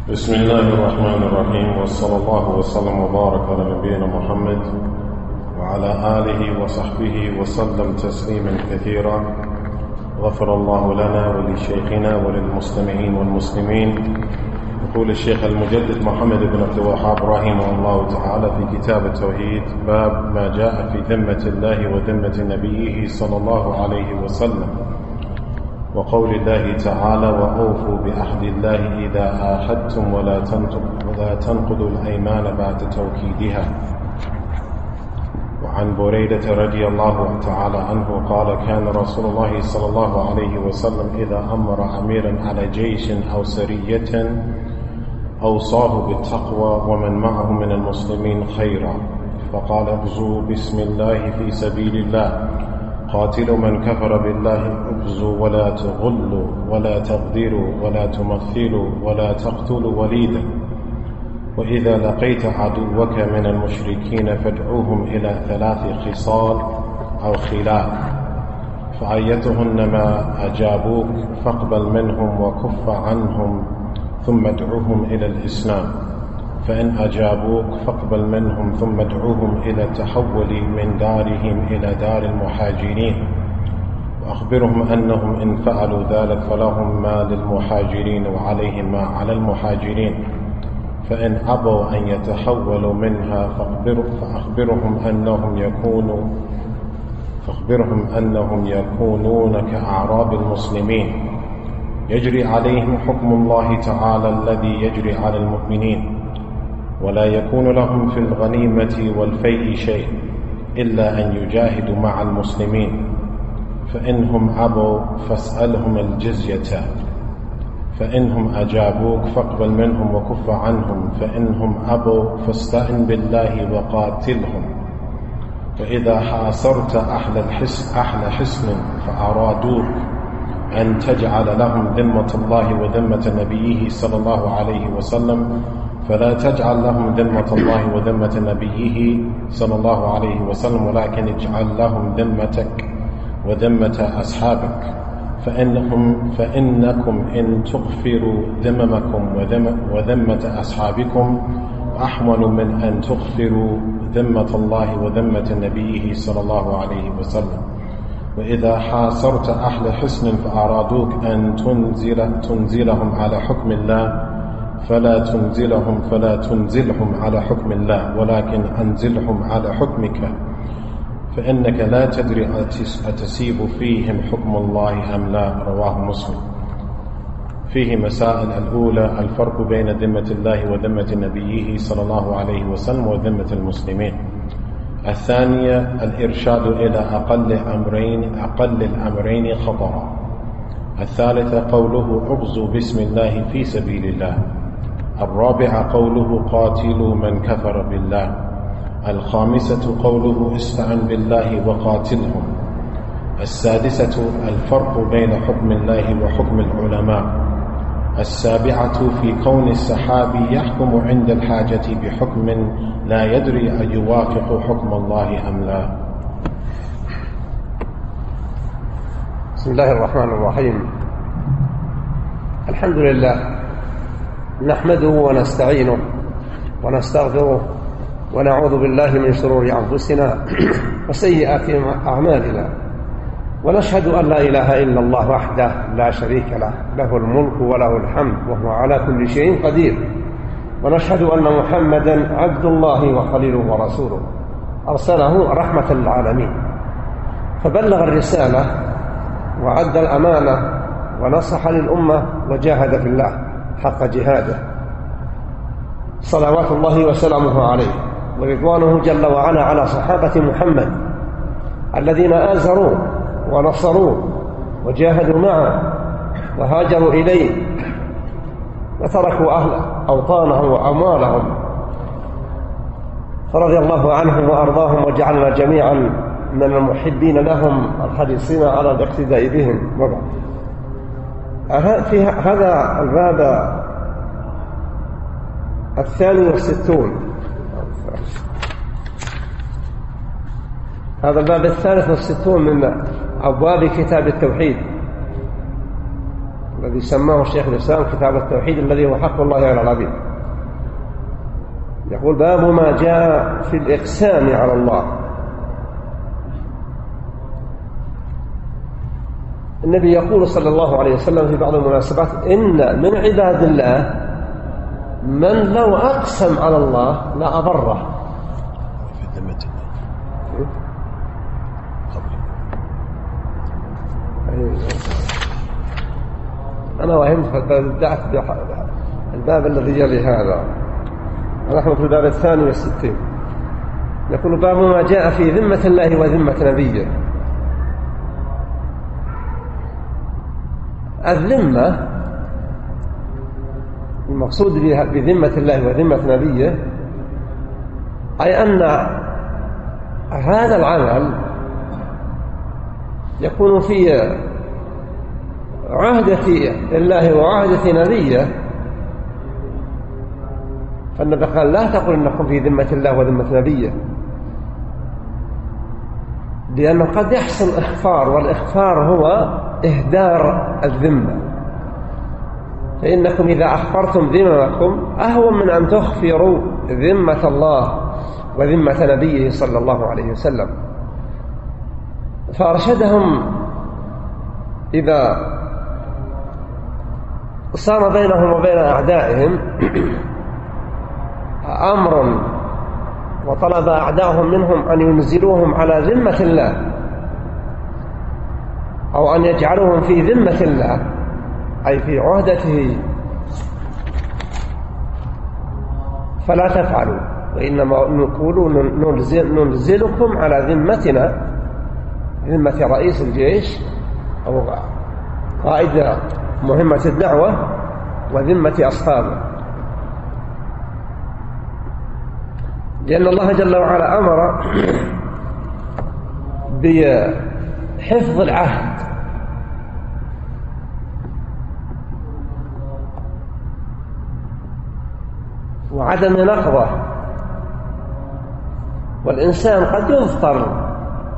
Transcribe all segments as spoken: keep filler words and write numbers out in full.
بسم الله الرحمن الرحيم، وصلى الله وسلم وبارك على نبينا محمد وعلى آله وصحبه وسلم تسليما كثيرا. غفر الله لنا ولشيخنا وللمستمعين والمسلمين. يقول الشيخ المجدد محمد بن عبد الوهاب رحمه الله تعالى في كتاب التوحيد: باب ما جاء في ذمة الله وذمة نبيه صلى الله عليه وسلم، وقول الله تعالى: وأوفوا بعهد الله إذا عاهدتم ولا ولا تنقضوا الأيمان بعد توكيدها. وعن بريدة رضي الله تعالى عنه قال: كان رسول الله صلى الله عليه وسلم إذا أمر أميرا على جيش أو سرية أوصاه بالتقوى ومن معه من المسلمين خيرا، فقال: اغزوا بسم الله في سبيل الله، قاتلوا من كفر بالله، اغزوا ولا تغلوا ولا تغدروا ولا تمثلوا ولا تقتلوا وليدا، وإذا لقيت عدوك من المشركين فادعوهم إلى ثلاث خصال أو خلال، فأيتهن ما أجابوك فاقبل منهم وكف عنهم ثم ادعوهم إلى الإسلام، فإن أجابوك فاقبل منهم ثم ادعوهم إلى التحول من دارهم إلى دار المهاجرين، وأخبرهم أنهم إن فعلوا ذلك فلهم ما للمهاجرين وعليهم ما على المهاجرين، فإن أبوا أن يتحولوا منها فأخبرهم أنهم يكونوا فأخبرهم أنهم يكونون كأعراب المسلمين، يجري عليهم حكم الله تعالى الذي يجري على المؤمنين، ولا يكون لهم في الغنيمة والفيء شيء إلا أن يجاهدوا مع المسلمين، فإنهم أبوا فاسألهم الجزية، فإنهم أجابوك فاقبل منهم وكف عنهم، فإنهم أبوا فاستعن بالله وقاتلهم. وإذا حاصرت أهل الحصن أهل حصن فأرادوك أن تجعل لهم ذمة الله وذمة نبيه صلى الله عليه وسلم، فلا تجعل لهم ذمة الله وذمة نبيه صلى الله عليه وسلم، ولكن اجعل لهم ذمتك وذمة أصحابك، فإنهم فإنكم إن تغفروا ذممكم وذمة أصحابكم أحمل من أن تغفروا ذمة الله وذمة نبيه صلى الله عليه وسلم. وإذا حاصرت أهل حصن فأرادوك أن تنزل تنزلهم على حكم الله فلا تنزلهم فلا تنزلهم على حكم الله، ولكن أنزلهم على حكمك، فإنك لا تدري أتسيب فيهم حكم الله أم لا. رواه مسلم. فيه مسائل: الأولى الفرق بين ذمة الله وذمة نبيه صلى الله عليه وسلم وذمة المسلمين. الثانية الإرشاد إلى أقل أمرين أقل الأمرين خطرا. الثالثة قوله: اغزوا بسم الله في سبيل الله. الرابعة قوله: قاتلوا من كفر بالله. الخامسة قوله: استعن بالله وقاتلهم. السادسة الفرق بين حكم الله وحكم العلماء. السابعة في كون الصحابي يحكم عند الحاجة بحكم لا يدري أن يوافق حكم الله أم لا. بسم الله الرحمن الرحيم. الحمد لله، نحمده ونستعينه ونستغفره ونعوذ بالله من شرور أنفسنا وسيئات أعمالنا، ونشهد أن لا إله إلا الله وحده لا شريك له، له الملك وله الحمد وهو على كل شيء قدير، ونشهد أن محمدا عبد الله وخليله ورسوله، أرسله رحمة للعالمين، فبلغ الرسالة وعد الأمانة ونصح للأمة وجاهد في الله حق جهاده، صلوات الله وسلامه عليه ورضوانه جل وعلا على صحابة محمد الذين آزروا ونصروا وجاهدوا معه وهاجروا إليه وتركوا أهل أوطانهم وأموالهم، فرضي الله عنهم وأرضاهم وجعلنا جميعا من المحبين لهم الحريصين على الاقتداء بهم. وبعد، في هذا الباب الثاني والستون هذا الباب الثالث والستون من أبواب كتاب التوحيد الذي سماه الشيخ الإسلام كتاب التوحيد الذي هو حق الله على العبيد. يقول: باب ما جاء في الإقسام على الله. النبي يقول صلى الله عليه وسلم في بعض المناسبات: إن من عباد الله من لو أقسم على الله لأبره. في ذمة الله. أنا وهمت فبدأت الباب الذي يلي هذا. نحن في الباب الثاني والستين. يقول: باب ما جاء في ذمة الله وذمة نبيه. الذمة المقصود بذمة الله وذمة نبيه أي أن هذا العمل يكون في عهدة الله وعهدة نبيه. فالنبي قال: لا تقل إنكم في ذمة الله وذمة نبيه، لأنه قد يحصل إخفار، والإخفار هو إهدار الذمة. فإنكم إذا أخفرتم ذممكم أهون من أن تخفروا ذمة الله وذمة نبيه صلى الله عليه وسلم. فأرشدهم إذا صار بينهم وبين أعدائهم أمر وطلب أعداؤهم منهم أن ينزلوهم على ذمة الله أو أن يجعلوهم في ذمة الله أي في عهدته، فلا تفعلوا، وإنما نقول ننزل ننزلكم على ذمتنا، ذمة رئيس الجيش أو قائد مهمة الدعوة وذمة أصحابه. لأن الله جل وعلا أمر بحفظ العهد، وعدم نقضه. والإنسان قد يضطر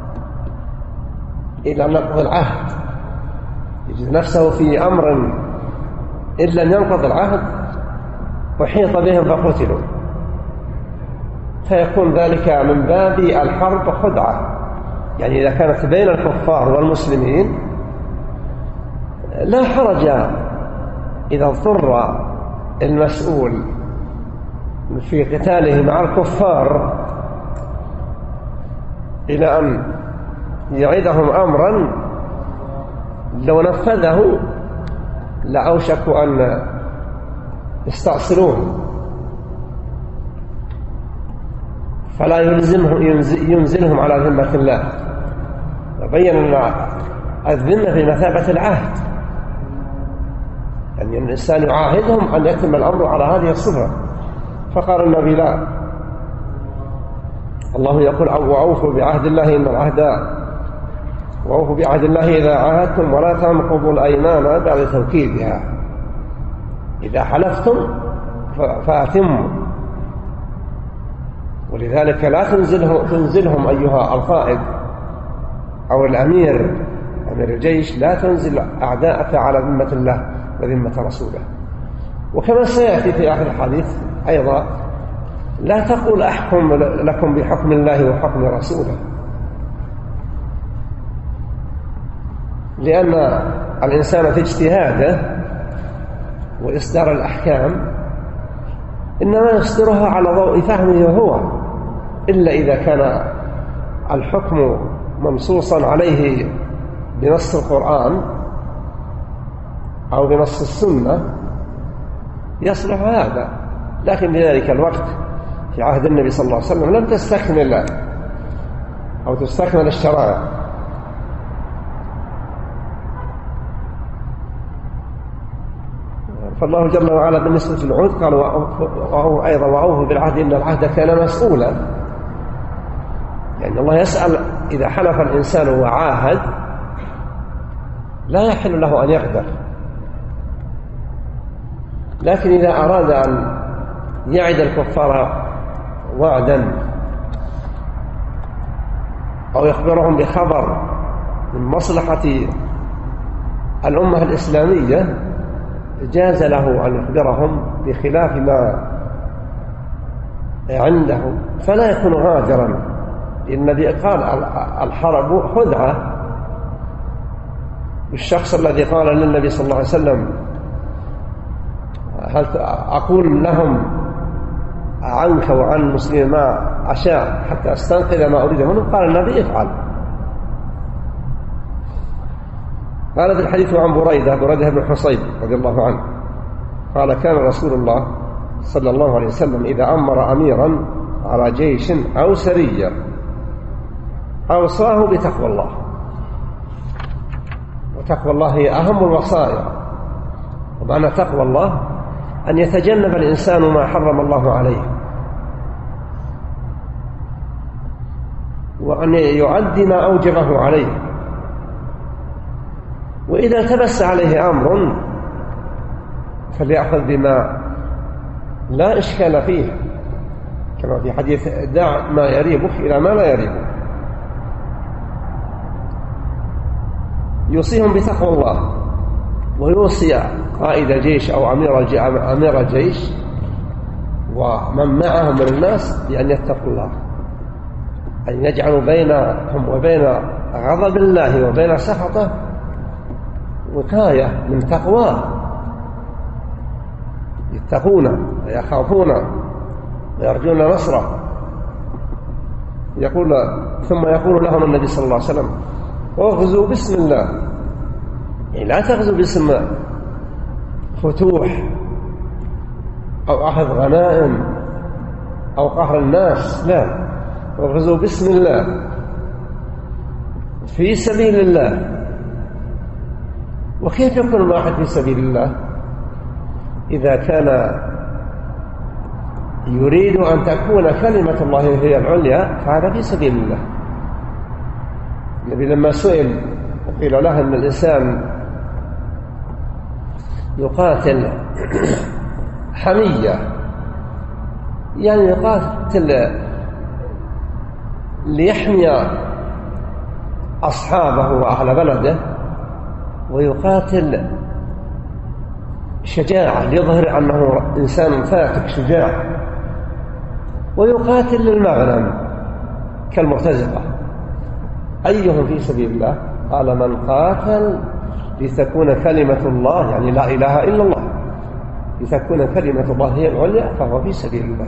إلى نقض العهد، يجد نفسه في أمر إن لم ينقض العهد وحيط بهم فقتلوا، فيكون ذلك من باب الحرب خدعة. يعني إذا كانت بين الكفار والمسلمين لا حرج إذا اضطر المسؤول في قتاله مع الكفار إلى أن يعيدهم أمرا لو نفذه لأوشكوا أن يستأصلوه، فلا يلزمهم ينزلهم على ذمة الله. وبين أن الذمة في مثابة العهد، يعني الإنسان يعاهدهم أن يتم الأمر على هذه الصفة. فقال النبي: لا، الله يقول: وأوفوا بعهد الله إن العهد وأوفوا بعهد الله إذا عاهدتم ولا تنقضوا الأيمان بعد توكيدها. إذا حلفتم فأتموا. ولذلك لا تنزلهم, تنزلهم أيها القائد أو الأمير أمير الجيش، لا تنزل أعداءك على ذمة الله وذمة رسوله. وكما سيأتي في آخر الحديث أيضا: لا تقول أحكم لكم بحكم الله وحكم رسوله، لأن الإنسان في اجتهاده وإصدار الأحكام إنما يصدرها على ضوء فهمه هو، إلا إذا كان الحكم منصوصا عليه بنص القرآن أو بنص السنة يصلح هذا. لكن في ذلك الوقت في عهد النبي صلى الله عليه وسلم لم تستكمل أو تستكمل الشرائع. فالله جل وعلا بالنسبة للعهد قال: وهو أيضا وأوفوا بالعهد إن العهد كان مسؤولا. يعني الله يسأل إذا حلف الإنسان وعاهد لا يحل له أن يغدر، لكن إذا أراد أن يعد الكفار وعدا أو يخبرهم بخبر من مصلحة الأمة الإسلامية جاز له أن يخبرهم بخلاف ما عنده فلا يكون غادرا، لأن النبي قال الحرب خدعة. الشخص الذي قال للنبي صلى الله عليه وسلم هل أقول لهم عنك وعن المسلمين ما أشاء حتى أستنقذ ما أريد منهم، قال النبي افعل. قال في الحديث عن بريدة بريدة بن حصيب رضي الله عنه قال كان رسول الله صلى الله عليه وسلم إذا أمر أميرا على جيش أو سرية أوصاه بتقوى الله، وتقوى الله هي أهم الوصايا. ومعنى تقوى الله أن يتجنب الإنسان ما حرم الله عليه، وأن يؤدي ما أوجبه عليه، وإذا التبس عليه أمر فليأخذ بما لا إشكال فيه، كما في حديث دع ما يريبك إلى ما لا يريبك. يوصيهم بتقوى الله، ويوصي قائد جيش أو أمير جيش ومن معهم من الناس بأن يتقوا الله، أن يجعلوا بينهم وبين غضب الله وبين سخطه وقاية من تقواه، يتقون ويخافون ويرجون نصره. يقول ثم يقول لهم النبي صلى الله عليه وسلم اغزوا بسم الله، يعني لا تغزوا باسم فتوح أو أخذ غنائم أو قهر الناس، لا، اغزوا بسم الله في سبيل الله. وكيف يكون الواحد في سبيل الله؟ إذا كان يريد أن تكون كلمة الله هي العليا فهذا في سبيل الله. النبي لما سئل وقيل له أن الإنسان يقاتل حمية، يعني يقاتل ليحمي أصحابه وأهل بلده، ويقاتل شجاعة ليظهر أنه إنسان فاتك شجاع، ويقاتل للمغنم كالمرتزقة، أيهم في سبيل الله؟ قال من قاتل لتكون كلمة الله، يعني لا إله إلا الله، لتكون كلمة الله هي العليا، فهو في سبيل الله.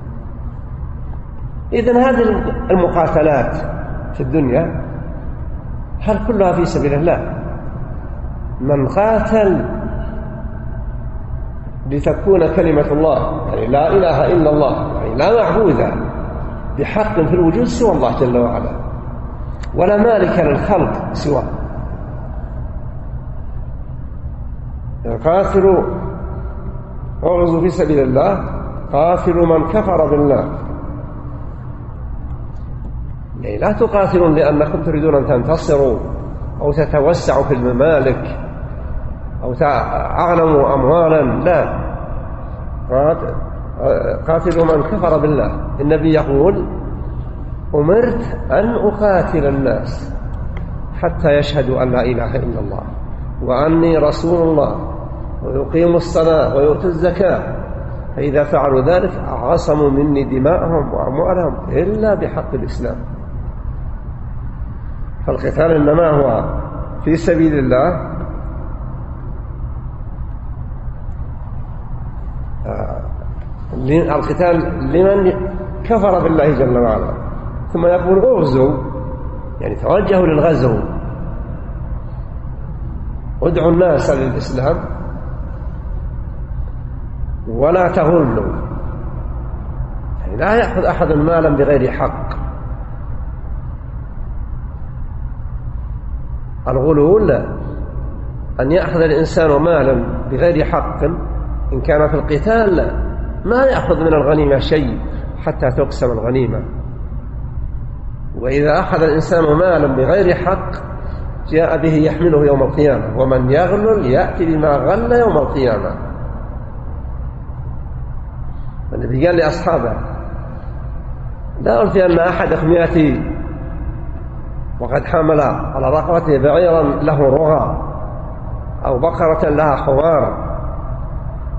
إذن هذه المقاتلات في الدنيا هل كلها في سبيل الله؟ من قاتل لتكون كلمة الله، يعني لا إله إلا الله، يعني لا معبود بحق في الوجود سوى الله جل وعلا، ولا مالك للخلق سواه. قاتلوا اغزوا في سبيل الله، قاتلوا من كفر بالله، يعني لا تقاتلون لأنكم تريدون أن تنتصروا أو تتوسعوا في الممالك أو تعلموا أموالا، لا، قاتلوا من كفر بالله. النبي يقول أمرت أن أقاتل الناس حتى يشهدوا أن لا إله إلا الله وأني رسول الله ويقيموا الصلاة ويؤتوا الزكاة، فإذا فعلوا ذلك عصموا مني دماءهم وأموالهم إلا بحق الإسلام. فالقتال إنما هو في سبيل الله، القتال لمن كفر بالله جل وعلا. ثم يقول اغزوا، يعني توجهوا للغزو، ادعوا الناس للإسلام ولا تغلوا، يعني لا يأخذ أحد مالا بغير حق. الغلول أن يأخذ الإنسان مالا بغير حق، إن كان في القتال ما يأخذ من الغنيمة شيء حتى تقسم الغنيمة، وإذا أخذ الإنسان مالا بغير حق جاء به يحمله يوم القيامة، ومن يغلل يأتي بما غل يوم القيامة. النبي قال لأصحابه لا ألفي أن أحدكم يأتي وقد حمل على رقبته بعيرا له رغى أو بقرة لها خوار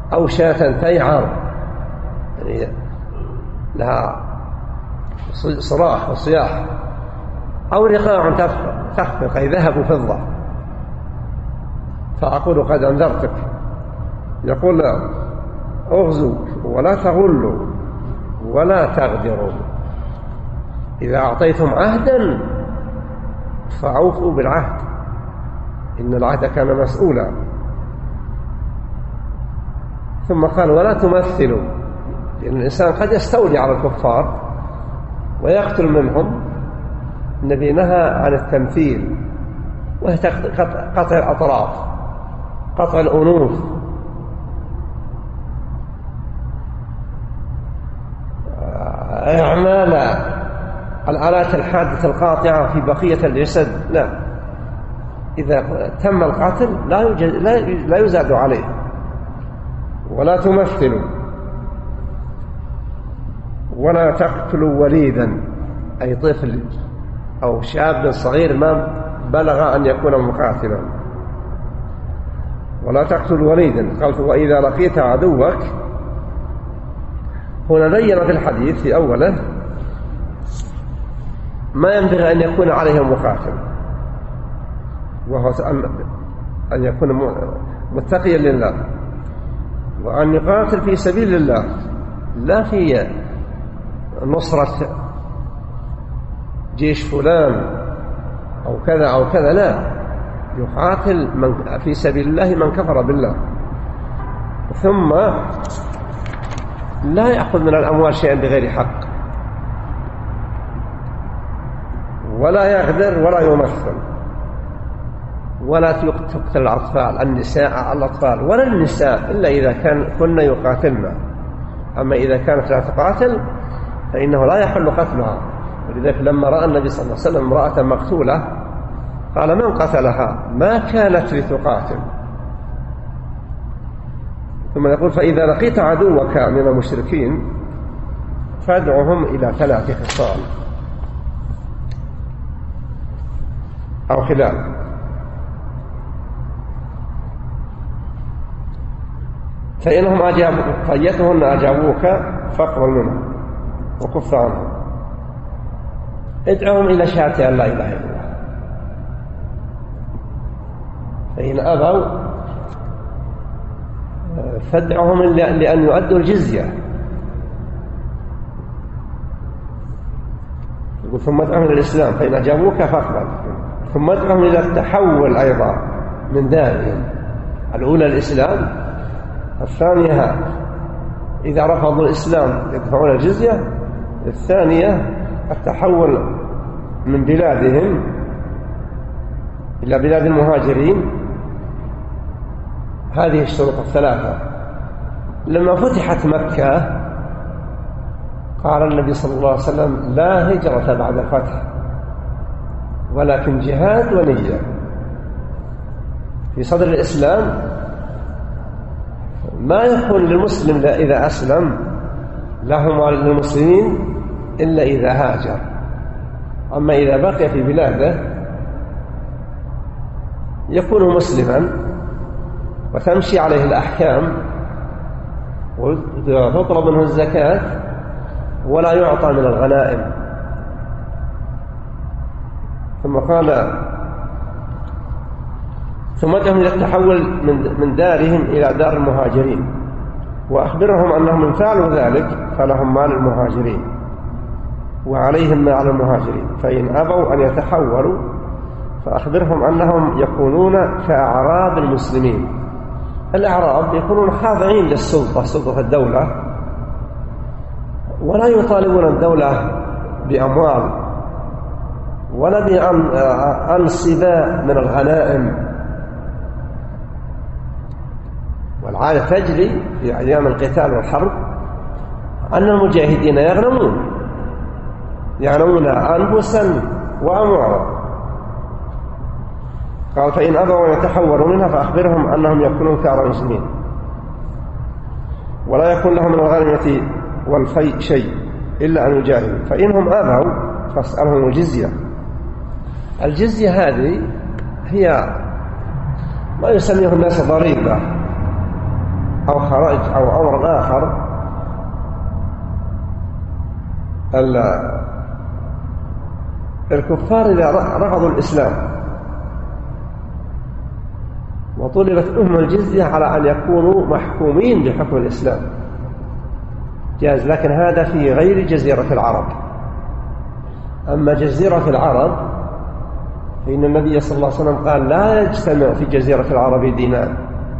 أو شاة تيعر يعني لها صراخ وصياح، أو رقاع تخفق أي ذهب وفضة، فأقول قد أنذرتك. يقول اغزوا ولا تغلوا ولا تغدروا، إذا أعطيتم عهدا فأوفوا بالعهد، إن العهد كان مسؤولا. ثم قال ولا تمثلوا، لأن الإنسان قد يستولي على الكفار ويقتل منهم. النبي نهى عن التمثيل، وهي قطع الأطراف، قطع الأنوف، إعمال الآلات الحادة القاطعة في بقية الجسد، لا. إذا تم القتل لا يوجد لا يزاد عليه. ولا تمثلوا ولا تقتلوا وليدا، أي طفل أو شاب صغير ما بلغ أن يكون مقاتلا. ولا تقتلوا وليدا. قال وإذا لقيت عدوك، هنا بين في الحديث في أوله ما ينبغي أن يكون عليه مقاتل، وهو أن يكون متقيا لله، وأن يقاتل في سبيل الله، لا في نصرة جيش فلان أو كذا أو كذا، لا، يقاتل من في سبيل الله من كفر بالله. ثم لا يأخذ من الأموال شيئا بغير حق، ولا يغدر ولا يمثل، ولا تقتل الأطفال، النساء الأطفال ولا النساء إلا إذا كان كنا يقاتلنا. أما إذا كانت لا تقاتل فإنه لا يحل قتلها. ولذلك لما رأى النبي صلى الله عليه وسلم امرأة مقتولة قال من قتلها؟ ما كانت لتقاتل. ثم يقول فإذا لقيت عدوك من المشركين فادعهم إلى ثلاث خصال أو خلال. فإنهم أجابوك فأيتهن أجابوك فاقبل منهم وكف عنهم. ادعهم إلى شهادة أن لا إله إلا الله، فإن أبوا فادعهم لأن يؤدوا الجزية. يقول ثم ادعهم إلى الإسلام، فإن أجابوك فاقبل. ثم ادعهم إلى التحول أيضا من دارهم، الأولى الإسلام، الثانية إذا رفضوا الإسلام يدفعون الجزية، الثانية التحول من بلادهم إلى بلاد المهاجرين. هذه الشروط الثلاثة. لما فتحت مكة قال النبي صلى الله عليه وسلم لا هجرة بعد الفتح ولكن جهاد ونية. في صدر الإسلام ما يكون للمسلم إذا أسلم له للمسلمين إلا إذا هاجر. أما إذا بقي في بلاده يكون مسلما وتمشي عليه الأحكام وتطلب منه الزكاة ولا يعطى من الغنائم. ثم قال ثم ادعهم إلى التحول من دارهم إلى دار المهاجرين، وأخبرهم أنهم إن فعلوا ذلك فلهم مال المهاجرين وعليهم ما على المهاجرين، فإن أبوا أن يتحولوا فأخبرهم أنهم يكونون كأعراب المسلمين. الأعراب يكونون خاضعين للسلطة، سلطة الدولة، ولا يطالبون الدولة بأموال ولا بأنصبة من الغنائم. والعادة تجري في أيام القتال والحرب أن المجاهدين يغنمون يغنمون أنفسا وأموالا. قال فإن أبوا أن يتحولوا منها فأخبرهم أنهم يكونون كأعراب المسلمين ولا يكون لهم من الغنيمة والفيء شيء إلا أن يجاهدوا. فإنهم أبوا فاسألهم الجزية. الجزية هذه هي ما يسميه الناس ضريبة أو خرج أو أمر آخر الكفار إذا رفضوا الإسلام وطلبت منهم الجزية على أن يكونوا محكومين بحكم الإسلام جاز، لكن هذا في غير جزيرة العرب. أما جزيرة العرب فإن النبي صلى الله عليه وسلم قال لا يجتمع في جزيرة العرب دينان،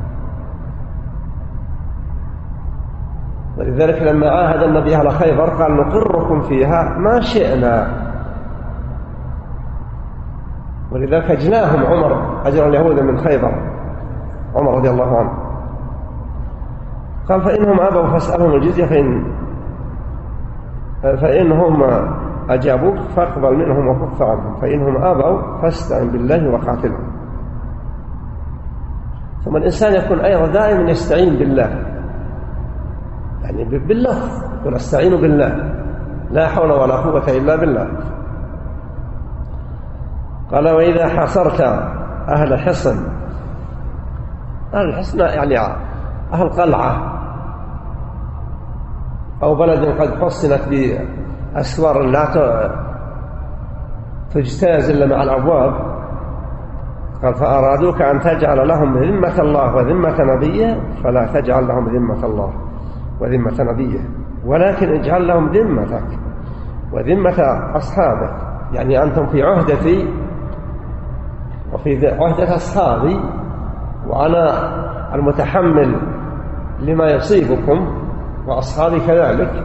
ولذلك لما عاهد النبي على خيبر قال نقركم فيها ما شئنا، ولذلك أجلاهم عمر أجر اليهود من خيبر، عمر رضي الله عنه قال فإنهم أبوا فاسألهم الجزية فإن فإنهم أجابوك فاقبل منهم وكف عنهم، فإنهم أبوا فاستعن بالله وقاتلهم. ثم الإنسان يكون أيضا دائما يستعين بالله، يعني باللفظ يقول استعين بالله لا حول ولا قوة إلا بالله. قال وإذا حاصرت أهل حصن، أهل الحصن يعني أهل قلعة أو بلد قد حصنت بأسوار لا تجتاز إلا مع الأبواب، قال فأرادوك أن تجعل لهم ذمة الله وذمة نبيه فلا تجعل لهم ذمة الله وذمة نبيه، ولكن اجعل لهم ذمتك وذمة أصحابك، يعني أنتم في عهدتي وفي عهدة أصحابي وأنا المتحمل لما يصيبكم وأصحابي كذلك،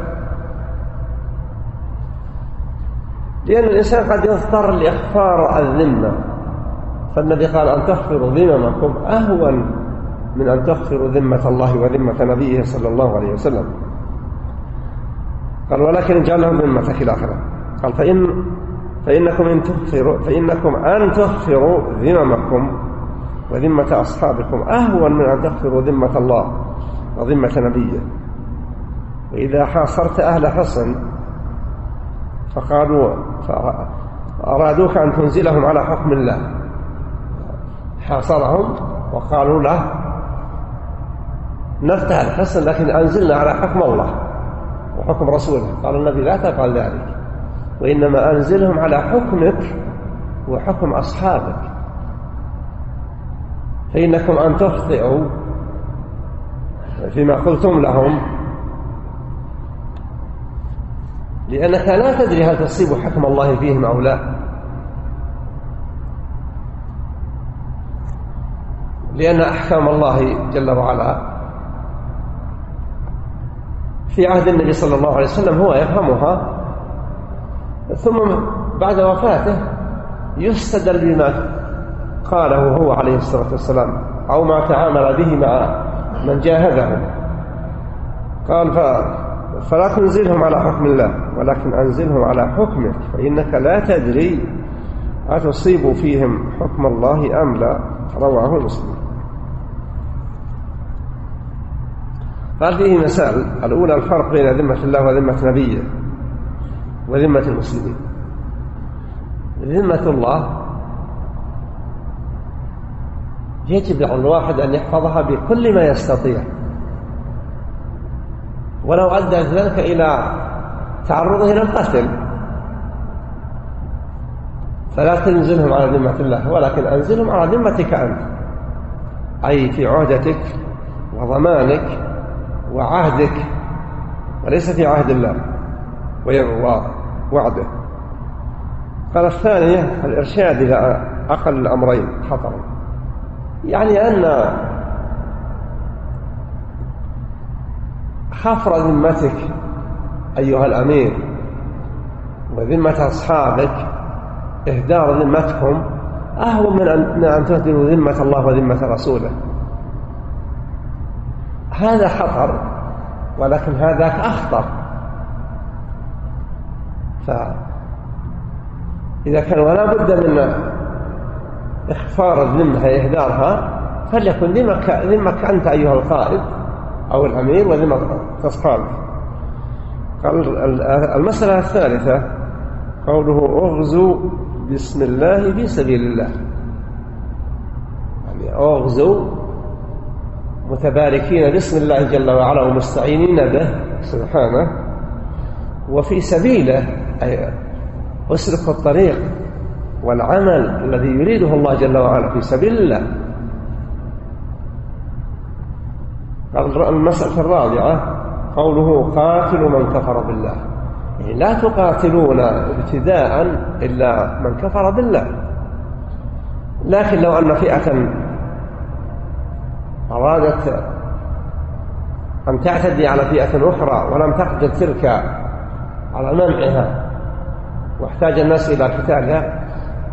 لأن الإنسان قد يضطر لإخفار الذمة، فالنبي قال أن تغفروا ذممكم أهون من أن تغفروا ذمة الله وذمة نبيه صلى الله عليه وسلم. قال ولكن اجعل لهم ذمتك إلى آخره. قال فإن فإنكم إن تغفروا فإنكم أن تغفروا ذممكم وذمة أصحابكم أهون من أن تغفروا ذمة الله وذمة نبيه. وإذا حاصرت أهل حصن فقالوا فأرادوك أن تنزلهم على حكم الله، حاصرهم وقالوا له نفتح الحصن لكن أنزلنا على حكم الله وحكم رسوله، قال النبي لا تفعل ذلك، وإنما أنزلهم على حكمك وحكم أصحابك، فإنكم أن تخطئوا فيما قلتم لهم، لأنك لا تدري هل تصيب حكم الله فيهم أو لا، لأن أحكام الله جل وعلا في عهد النبي صلى الله عليه وسلم هو يفهمها، ثم بعد وفاته يستدل بما قاله هو عليه الصلاة والسلام أو ما تعامل به مع من جاهده. قال فلا تنزلهم على حكم الله ولكن أنزلهم على حكمك، فإنك لا تدري أتصيب فيهم حكم الله أم لا، رواه مسلم. قال فيه مسائل. الأولى الفرق بين ذمة الله وذمة نبيه وذمة المسلمين. ذمة الله يجب على الواحد أن يحفظها بكل ما يستطيع، ولو أدى ذلك إلى تعرضه إلى القتل فلا تنزلهم على ذمة الله ولكن أنزلهم على ذمتك أنت، أي في عهدتك وضمانك وعهدك، وليس في عهد الله ووعده. قال الثانية الإرشاد إلى أقل الأمرين خطرا، يعني أن حفر ذمتك أيها الأمير وذمة أصحابك، إهدار ذمتكم أهون من أن تهدروا ذمة الله وذمة رسوله. هذا خطر ولكن هذاك أخطر. فإذا كان ولا بد من إخفار الذمة إهدارها فليكن ذمك, ذمك أنت أيها القائد أو الأمير وذمة أصحابك. قال المسألة الثالثة قوله أغزوا بسم الله في سبيل الله، يعني أغزوا متباركين باسم الله جل وعلا ومستعينين به سبحانه، وفي سبيله أي أسلك الطريق والعمل الذي يريده الله جل وعلا في سبيل الله. المسألة الرابعة قوله قاتلوا من كفر بالله، يعني لا تقاتلون ابتداء إلا من كفر بالله، لكن لو أن فئة أرادت أن تعتدي على فئة أخرى ولم تقدر تلك على منعها واحتاج الناس إلى قتالها،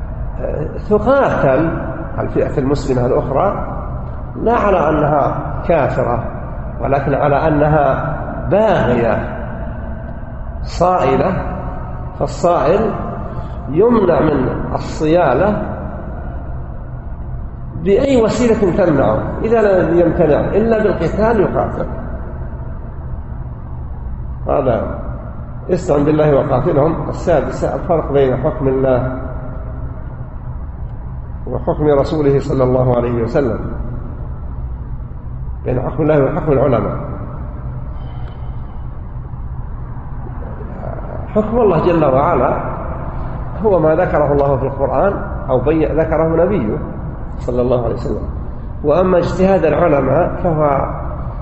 تقاتل الفئة المسلمة الأخرى لا على أنها كافرة، ولكن على أنها باغية صائلة، فالصائل يمنع من الصيالة بأي وسيلة تمنعه، إذا لم يمتنع إلا بالقتال يقاتل. هذا استعن بالله وقاتلهم. السادسة الفرق بين حكم الله وحكم رسوله صلى الله عليه وسلم، بين حكم الله وحكم العلماء. حكم الله جل وعلا هو ما ذكره الله في القرآن أو ذكره نبيه صلى الله عليه وسلم، وأما اجتهاد العلماء فهو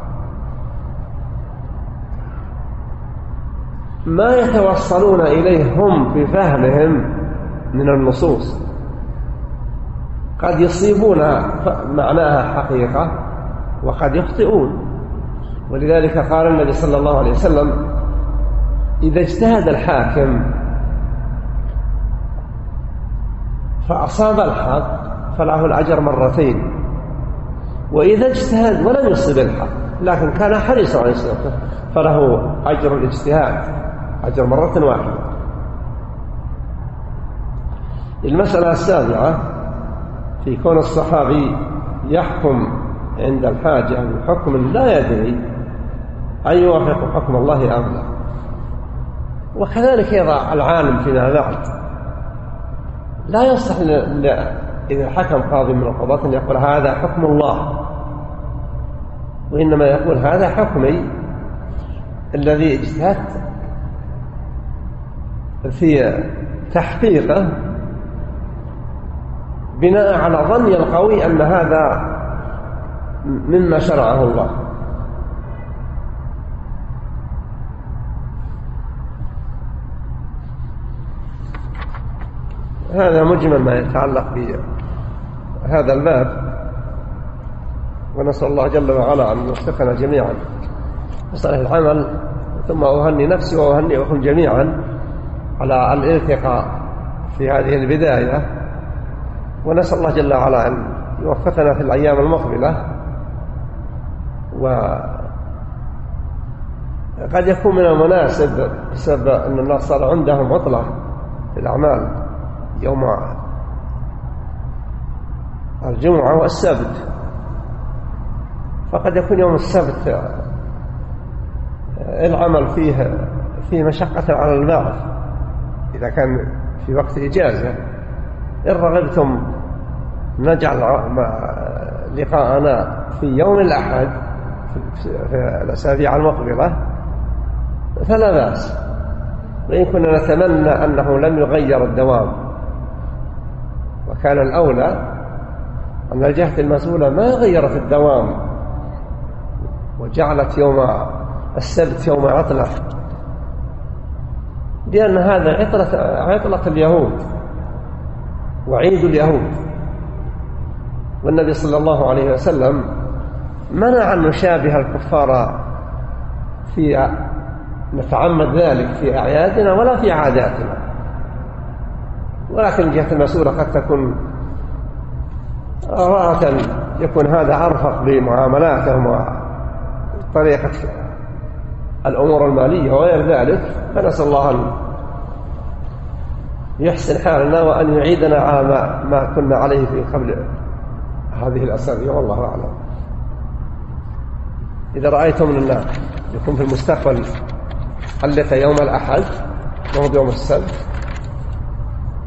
ما يتوصلون إليه هم في فهمهم من النصوص، قد يصيبون معناها حقيقة وقد يخطئون. ولذلك قال النبي صلى الله عليه وسلم إذا اجتهد الحاكم فأصاب الحق فله الأجر مرتين، وإذا اجتهد ولم يصب الحق لكن كان حريصا على الصلاة فله أجر الاجتهاد، أجر مرة واحدة. المسألة السابعة في كون الصحابي يحكم عند الحاجة بحكم لا يدري أن يوافق حكم الله أم لا، وكذلك يضع العالم فيما بعد. لا يصح إذا حكم قاضي من القضاة أن يقول هذا حكم الله، وإنما يقول هذا حكمي الذي اجتهدت في تحقيقه بناء على ظني القوي أن هذا مما شرعه الله. هذا مجمل ما يتعلق بهذا الباب، ونسأل الله جل وعلا أن يوفقنا جميعا لصالح العمل. ثم أهني نفسي وأهنئكم جميعا على الالتقاء في هذه البداية، ونسأل الله جل وعلا أن يوفقنا في الأيام المقبلة. وقد يكون من المناسب بسبب أن الناس صار عندهم عطلة في الأعمال يوم الجمعة والسبت، فقد يكون يوم السبت العمل فيه فيه مشقة على البعض إذا كان في وقت إجازة. إن رغبتم نجعل لقاءنا في يوم الأحد في الأسابيع المقبلة فلا بأس، وإن كنا نتمنى أنه لم يغير الدوام، وكان الأولى أن الجهة المسؤولة ما غيرت الدوام وجعلت يوم السبت يوم عطلة، لأن هذا عطلة, عطلة اليهود وعيد اليهود، والنبي صلى الله عليه وسلم منع أن نشابه الكفار في نتعمد ذلك في أعيادنا ولا في عاداتنا، ولكن الجهة المسؤولة قد تكون رأة يكون هذا أرفق بمعاملاتهم وطريقة الأمور المالية وغير ذلك، فنسأل الله أن يحسن حالنا وأن يعيدنا على ما, ما كنا عليه في قبل هذه الأسابيع، والله أعلم. إذا رأيتم أن يكون في المستقبل اللقاء يوم الأحد وهو يوم السبت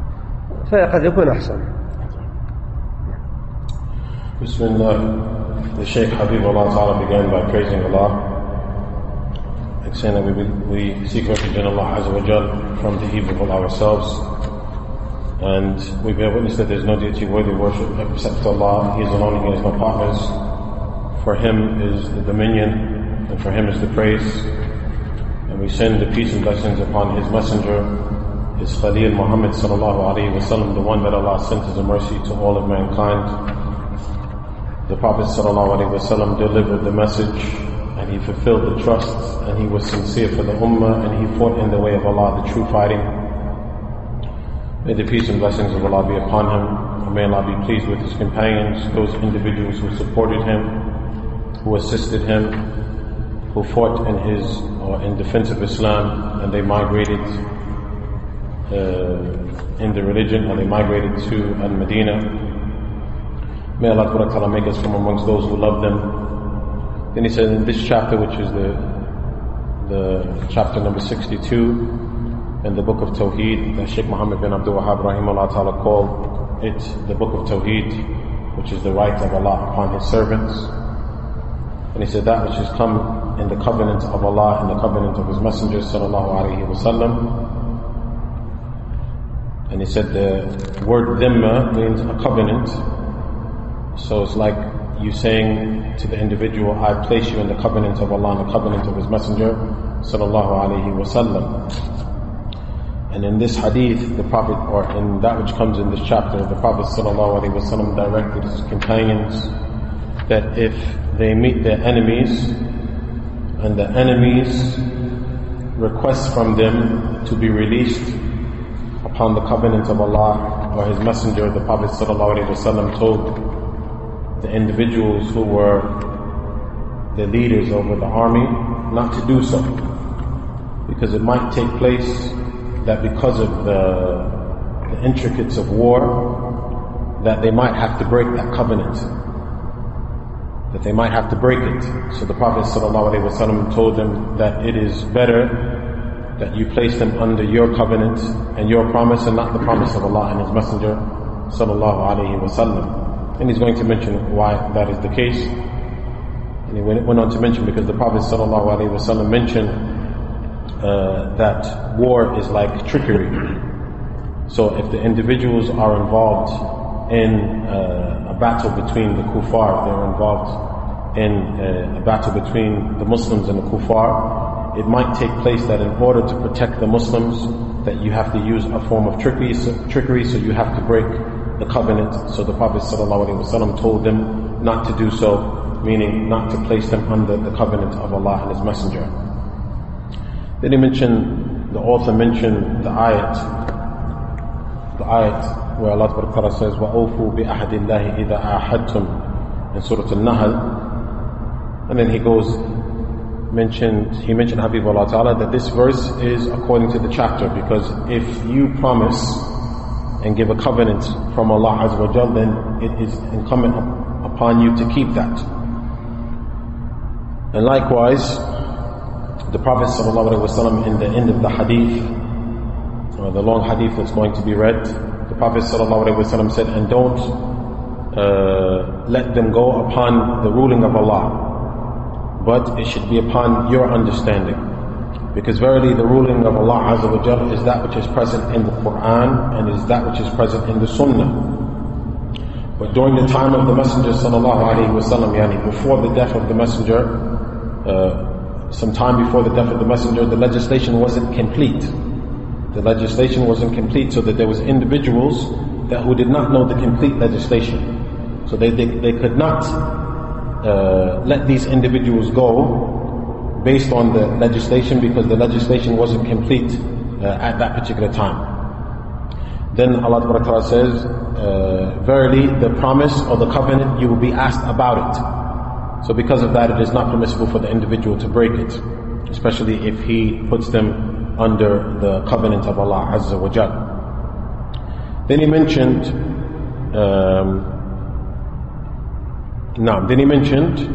فقد يكون أحسن. بسم الله the Shaykh Habibullah Ta'ala began by praising Allah, saying that we, we seek refuge in Allah Azza wa Jal from the evil of ourselves, and we bear witness that there is no deity worthy of worship except Allah. He is alone and He has no partners. For Him is the dominion, and for Him is the praise. And we send the peace and blessings upon His messenger, His Khalil Muhammad sallallahu alayhi wa sallam, the one that Allah sent as a mercy to all of mankind. The Prophet sallallahu alayhi wa sallam delivered the message, and he fulfilled the trust, and he was sincere for the ummah, and he fought in the way of Allah, the true fighting. May the peace and blessings of Allah be upon him, and may Allah be pleased with his companions, those individuals who supported him, who assisted him, who fought in his or in defense of Islam, and they migrated uh, in the religion, or they migrated to Al-Madinah. May Allah make us from amongst those who love them. Then he said in this chapter, which is the the chapter number sixty-two in the book of Tawheed, that Shaykh Muhammad bin Abdul Wahhab rahimahullah ta'ala called it the book of Tawheed, which is the right of Allah upon His servants. And he said that which has come in the covenant of Allah and the covenant of His Messenger sallallahu alayhi wa sallam. And he said the word dhimma means a covenant. So it's like you saying to the individual, I place you in the covenant of Allah and the covenant of His Messenger sallallahu alayhi wa sallam. And in this hadith, the Prophet, or in that which comes in this chapter, the Prophet sallallahu alayhi wa sallam directed his companions that if they meet their enemies and the enemies request from them to be released upon the covenant of Allah or His Messenger, the Prophet sallallahu alayhi wa sallam told the individuals who were the leaders over the army not to do so, because it might take place that because of the, the intricacies of war, that they might have to break that covenant, that they might have to break it. So the Prophet ﷺ told them that it is better that you place them under your covenant and your promise, and not the promise of Allah and His Messenger sallallahu alaihi wasallam. And he's going to mention why that is the case. And he went on to mention, because the Prophet ﷺ mentioned uh, that war is like trickery. So if the individuals are involved in uh, a battle between the kuffar, they're involved in uh, a battle between the Muslims and the kuffar, it might take place that in order to protect the Muslims, that you have to use a form of trickery, so, trickery, so you have to break the covenant. So the Prophet ﷺ told them not to do so, meaning not to place them under the covenant of Allah and His Messenger. Then he mentioned, the author mentioned the ayat, the ayat where Allah Ta'ala says, وَأَوْفُوا بِأَحْدِ اللَّهِ إِذَا أَحَدْتُمْ in Surah Al-Nahl. And then he goes, mentioned, he mentioned Habibullah Ta'ala that this verse is according to the chapter, because if you promise and give a covenant from Allah Azza wa Jal, then it is incumbent upon you to keep that. And likewise, the Prophet ﷺ in the end of the hadith, or the long hadith that's going to be read, the Prophet ﷺ said, and don't uh, let them go upon the ruling of Allah, but it should be upon your understanding. Because verily the ruling of Allah Azza wa Jal is that which is present in the Quran and is that which is present in the Sunnah. But during the time of the Messenger sallallahu alaihi wasallam, yani before the death of the Messenger, uh, some time before the death of the Messenger, the legislation wasn't complete. The legislation wasn't complete, so that there was individuals that who did not know the complete legislation. So they they, they could not uh, let these individuals go based on the legislation, because the legislation wasn't complete uh, at that particular time. Then Allah Ta'ala says, uh, verily the promise or the covenant, you will be asked about it. So because of that, it is not permissible for the individual to break it, especially if he puts them under the covenant of Allah Azza wa Jal. Then he mentioned um, no, then he mentioned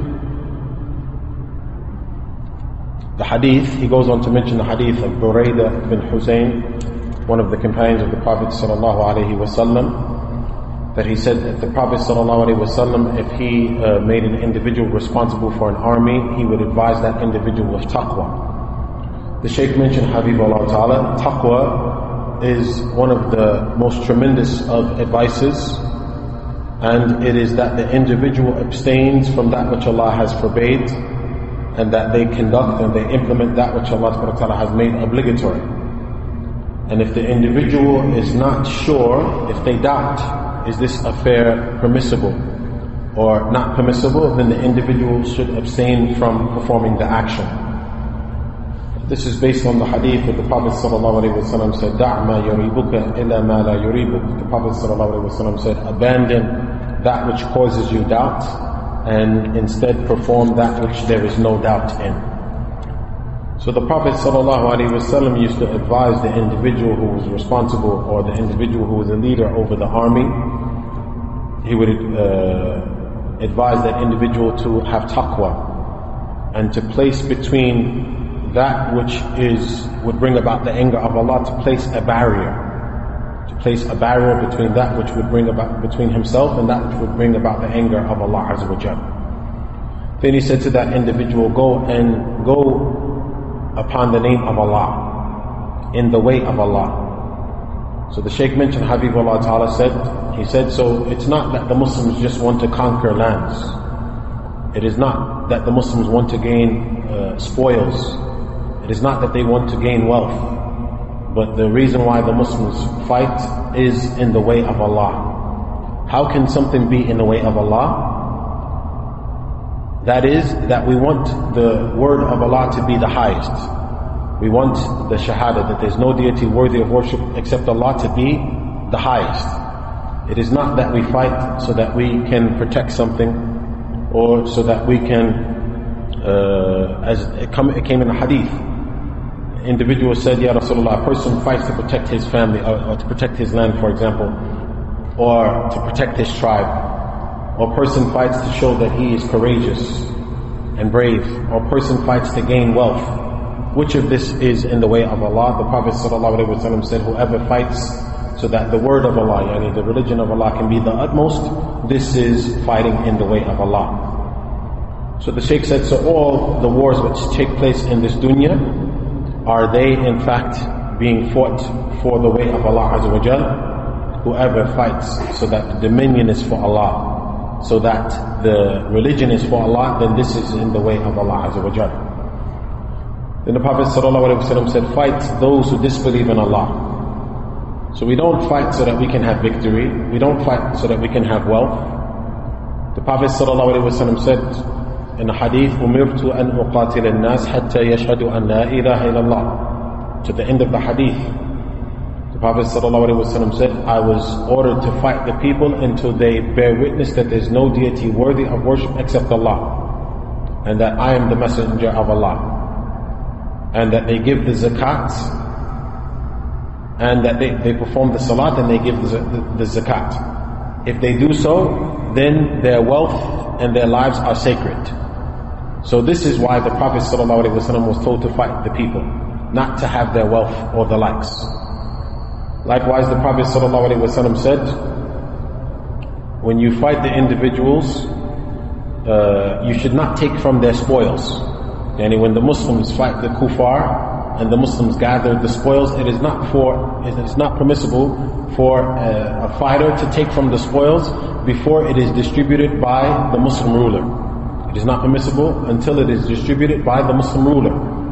the hadith. He goes on to mention the hadith of Buraidah bin Hussein, one of the companions of the Prophet sallallahu alaihi wasallam, that he said that the Prophet ﷺ, if he uh, made an individual responsible for an army, he would advise that individual with taqwa. The Shaykh mentioned, Habibullah Ta'ala, taqwa is one of the most tremendous of advices, and it is that the individual abstains from that which Allah has forbade, and that they conduct and they implement that which Allah Ta'ala has made obligatory. And if the individual is not sure, if they doubt, is this affair permissible or not permissible, then the individual should abstain from performing the action. This is based on the hadith that the Prophet ﷺ said, "Da' ma yuribuka illa ma la yuribuk." The Prophet ﷺ said, abandon that which causes you doubt and instead perform that which there is no doubt in. So the Prophet ﷺ used to advise the individual who was responsible, or the individual who was a leader over the army. He would uh, advise that individual to have taqwa and to place between that which is would bring about the anger of Allah, to place a barrier, to place a barrier between that which would bring about between himself and that which would bring about the anger of Allah Azza wa Jalla. Then he said to that individual, go and go upon the name of Allah, in the way of Allah. So the Shaykh mentioned, Habibullah Ta'ala said, he said, so it's not that the Muslims just want to conquer lands. It is not that the Muslims want to gain uh, spoils. It is not that they want to gain wealth. But the reason why the Muslims fight is in the way of Allah. How can something be in the way of Allah? That is, that we want the word of Allah to be the highest. We want the shahada, that there's no deity worthy of worship except Allah, to be the highest. It is not that we fight so that we can protect something, or so that we can, uh, as it, come, it came in a hadith, an individual said, Ya Rasulullah, a person fights to protect his family, or, or to protect his land, for example, or to protect his tribe. Or a person fights to show that he is courageous and brave. Or a person fights to gain wealth. Which of this is in the way of Allah? The Prophet ﷺ said, whoever fights so that the word of Allah, yani the religion of Allah, can be the utmost, this is fighting in the way of Allah. So the Shaykh said, so all the wars which take place in this dunya, are they in fact being fought for the way of Allah Azza wa Jal? Whoever fights so that the dominion is for Allah, so that the religion is for Allah, then this is in the way of Allah Azza wa Jalla. Then the Prophet ﷺ said, fight those who disbelieve in Allah. So we don't fight so that we can have victory. We don't fight so that we can have wealth. The Prophet ﷺ said in a hadith, "Umirtu an uqatil an-nas hatta yashhadu an la ilaha illallah." To the end of the hadith, the Prophet ﷺ said, I was ordered to fight the people until they bear witness that there is no deity worthy of worship except Allah, and that I am the messenger of Allah, and that they give the zakat, and that they, they perform the salat and they give the, the, the zakat. If they do so, then their wealth and their lives are sacred. So this is why the Prophet ﷺ was told to fight the people, not to have their wealth or the likes. Likewise, the Prophet ﷺ said, when you fight the individuals, uh, you should not take from their spoils. Yani when the Muslims fight the kuffar and the Muslims gather the spoils, it is not for, it is not permissible for a, a fighter to take from the spoils before it is distributed by the Muslim ruler. It is not permissible until it is distributed by the Muslim ruler.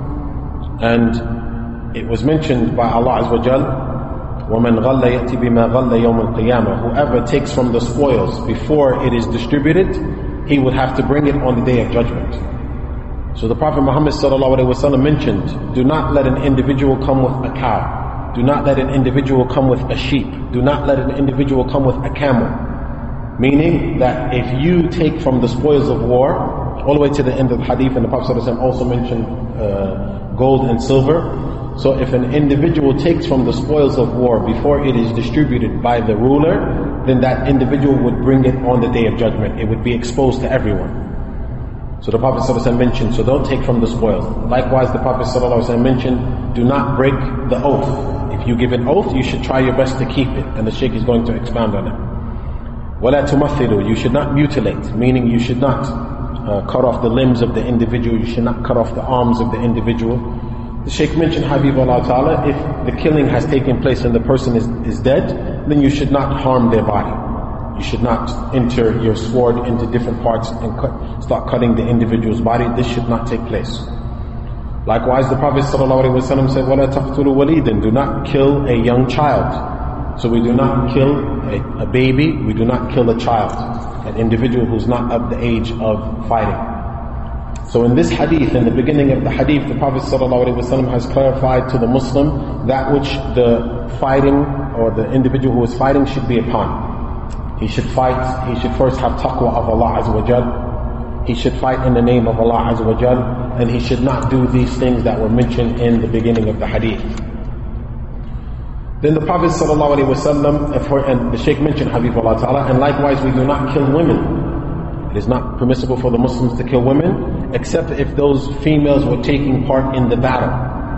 And it was mentioned by Allah Azza wa Jal, وَمَنْ غَلَّ يَأْتِ بِمَا غَلَّ يَوْمَ الْقِيَامَةِ. Whoever takes from the spoils before it is distributed, he would have to bring it on the Day of Judgment. So the Prophet Muhammad ﷺ mentioned, do not let an individual come with a cow. Do not let an individual come with a sheep. Do not let an individual come with a camel. Meaning that if you take from the spoils of war, all the way to the end of the hadith, and the Prophet ﷺ also mentioned uh, gold and silver. So if an individual takes from the spoils of war before it is distributed by the ruler, then that individual would bring it on the Day of Judgment. It would be exposed to everyone. So the Prophet ﷺ mentioned, so don't take from the spoils. Likewise, the Prophet ﷺ mentioned, do not break the oath. If you give an oath, you should try your best to keep it. And the Shaykh is going to expound on it. وَلَا تُمَثِّلُوا. You should not mutilate, meaning you should not uh, cut off the limbs of the individual, you should not cut off the arms of the individual. The Shaykh mentioned, Habibullah Ta'ala, if the killing has taken place and the person is, is dead, then you should not harm their body. You should not enter your sword into different parts and cut, start cutting the individual's body. This should not take place. Likewise, the Prophet ﷺ said, وَلَا تَقْتُلُوا وَلِيدًا. Do not kill a young child. So we do not kill a, a baby, we do not kill a child, an individual who's not of the age of fighting. So in this hadith, in the beginning of the hadith, the Prophet ﷺ has clarified to the Muslim that which the fighting or the individual who is fighting should be upon. He should fight, he should first have taqwa of Allah Azza wa Jal. He should fight in the name of Allah Azza wa Jal, and he should not do these things that were mentioned in the beginning of the hadith. Then the Prophet ﷺ, and the Shaykh mentioned, Habibullah Ta'ala, and likewise we do not kill women. It is not permissible for the Muslims to kill women, except if those females were taking part in the battle.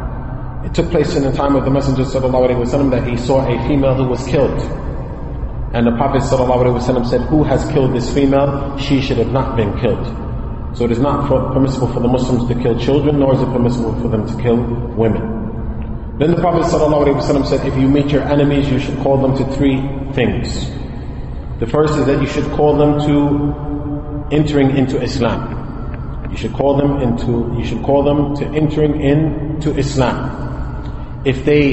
It took place in the time of the Messenger ﷺ that he saw a female who was killed. And the Prophet ﷺ said, who has killed this female? She should have not been killed. So it is not for, permissible for the Muslims to kill children, nor is it permissible for them to kill women. Then the Prophet ﷺ said, if you meet your enemies, you should call them to three things. The first is that you should call them to entering into Islam. You should call them into, you should call them to entering into Islam. If they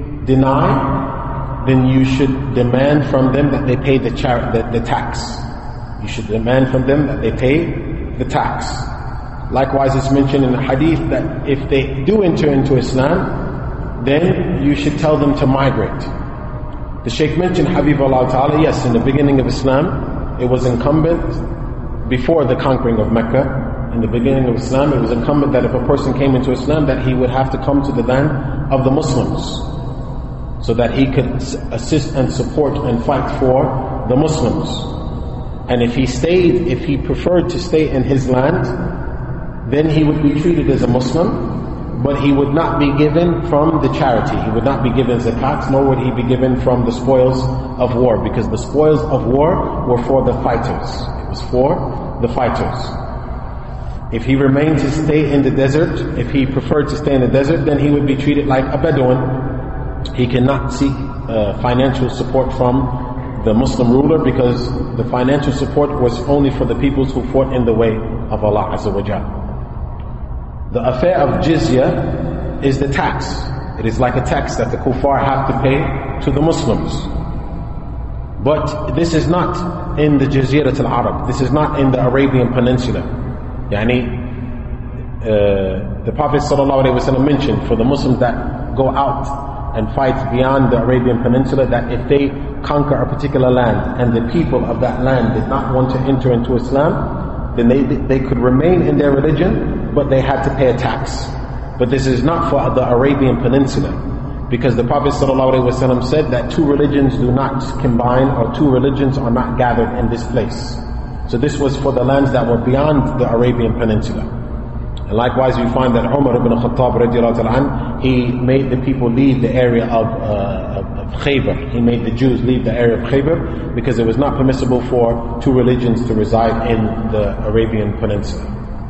deny, then you should demand from them that they pay the, char- the, the tax. You should demand from them that they pay the tax. Likewise, it's mentioned in the hadith that if they do enter into Islam, then you should tell them to migrate. The Shaykh mentioned, Habibullah Ta'ala, yes, in the beginning of Islam, it was incumbent, before the conquering of Mecca, in the beginning of Islam, it was incumbent that if a person came into Islam, that he would have to come to the land of the Muslims, so that he could assist and support and fight for the Muslims. And if he stayed, if he preferred to stay in his land, then he would be treated as a Muslim, but he would not be given from the charity. He would not be given zakat, nor would he be given from the spoils of war, because the spoils of war were for the fighters. It was for the fighters. If he remained to stay in the desert, if he preferred to stay in the desert, then he would be treated like a Bedouin. He cannot seek uh, financial support from the Muslim ruler, because the financial support was only for the peoples who fought in the way of Allah Azza wa Jal. The affair of jizya is the tax. It is like a tax that the kuffar have to pay to the Muslims. But this is not in the Jazirat al-Arab. This is not in the Arabian Peninsula. Yani, uh, the Prophet ﷺ mentioned for the Muslims that go out and fight beyond the Arabian Peninsula, that if they conquer a particular land and the people of that land did not want to enter into Islam, then they they could remain in their religion, but they had to pay a tax. But this is not for the Arabian Peninsula, because the Prophet ﷺ said that two religions do not combine, or two religions are not gathered in this place. So this was for the lands that were beyond the Arabian Peninsula. And likewise, you find that Umar ibn Khattab radiallahu anhu, he made the people leave the area of, uh, of, of Khaybar. He made the Jews leave the area of Khaybar, because it was not permissible for two religions to reside in the Arabian Peninsula.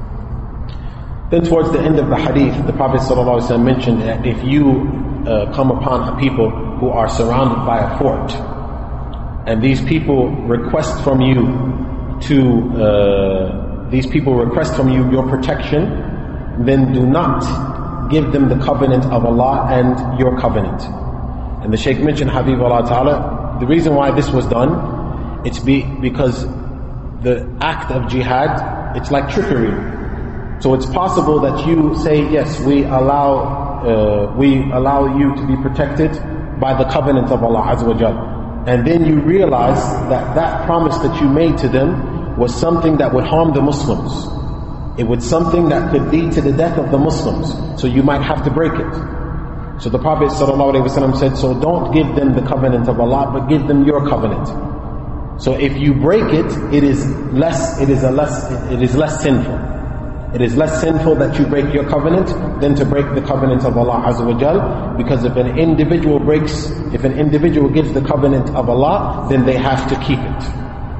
Then towards the end of the hadith, the Prophet ﷺ mentioned that if you uh, come upon a people who are surrounded by a fort, and these people request from you to, uh, these people request from you your protection, then do not give them the covenant of Allah and your covenant. And the Shaykh mentioned, Habibullah Ta'ala, the reason why this was done, it's be, because the act of jihad, it's like trickery. So it's possible that you say, yes, we allow, uh, we allow you to be protected by the covenant of Allah Azza wa Jal. And then you realize that that promise that you made to them was something that would harm the Muslims. It was something that could lead to the death of the Muslims. So you might have to break it. So the Prophet ﷺ said, so don't give them the covenant of Allah, but give them your covenant. So if you break it, it is less, it is a less, it is less sinful. It is less sinful that you break your covenant than to break the covenant of Allah Azza wa Jal, because if an individual breaks, if an individual gives the covenant of Allah, then they have to keep it.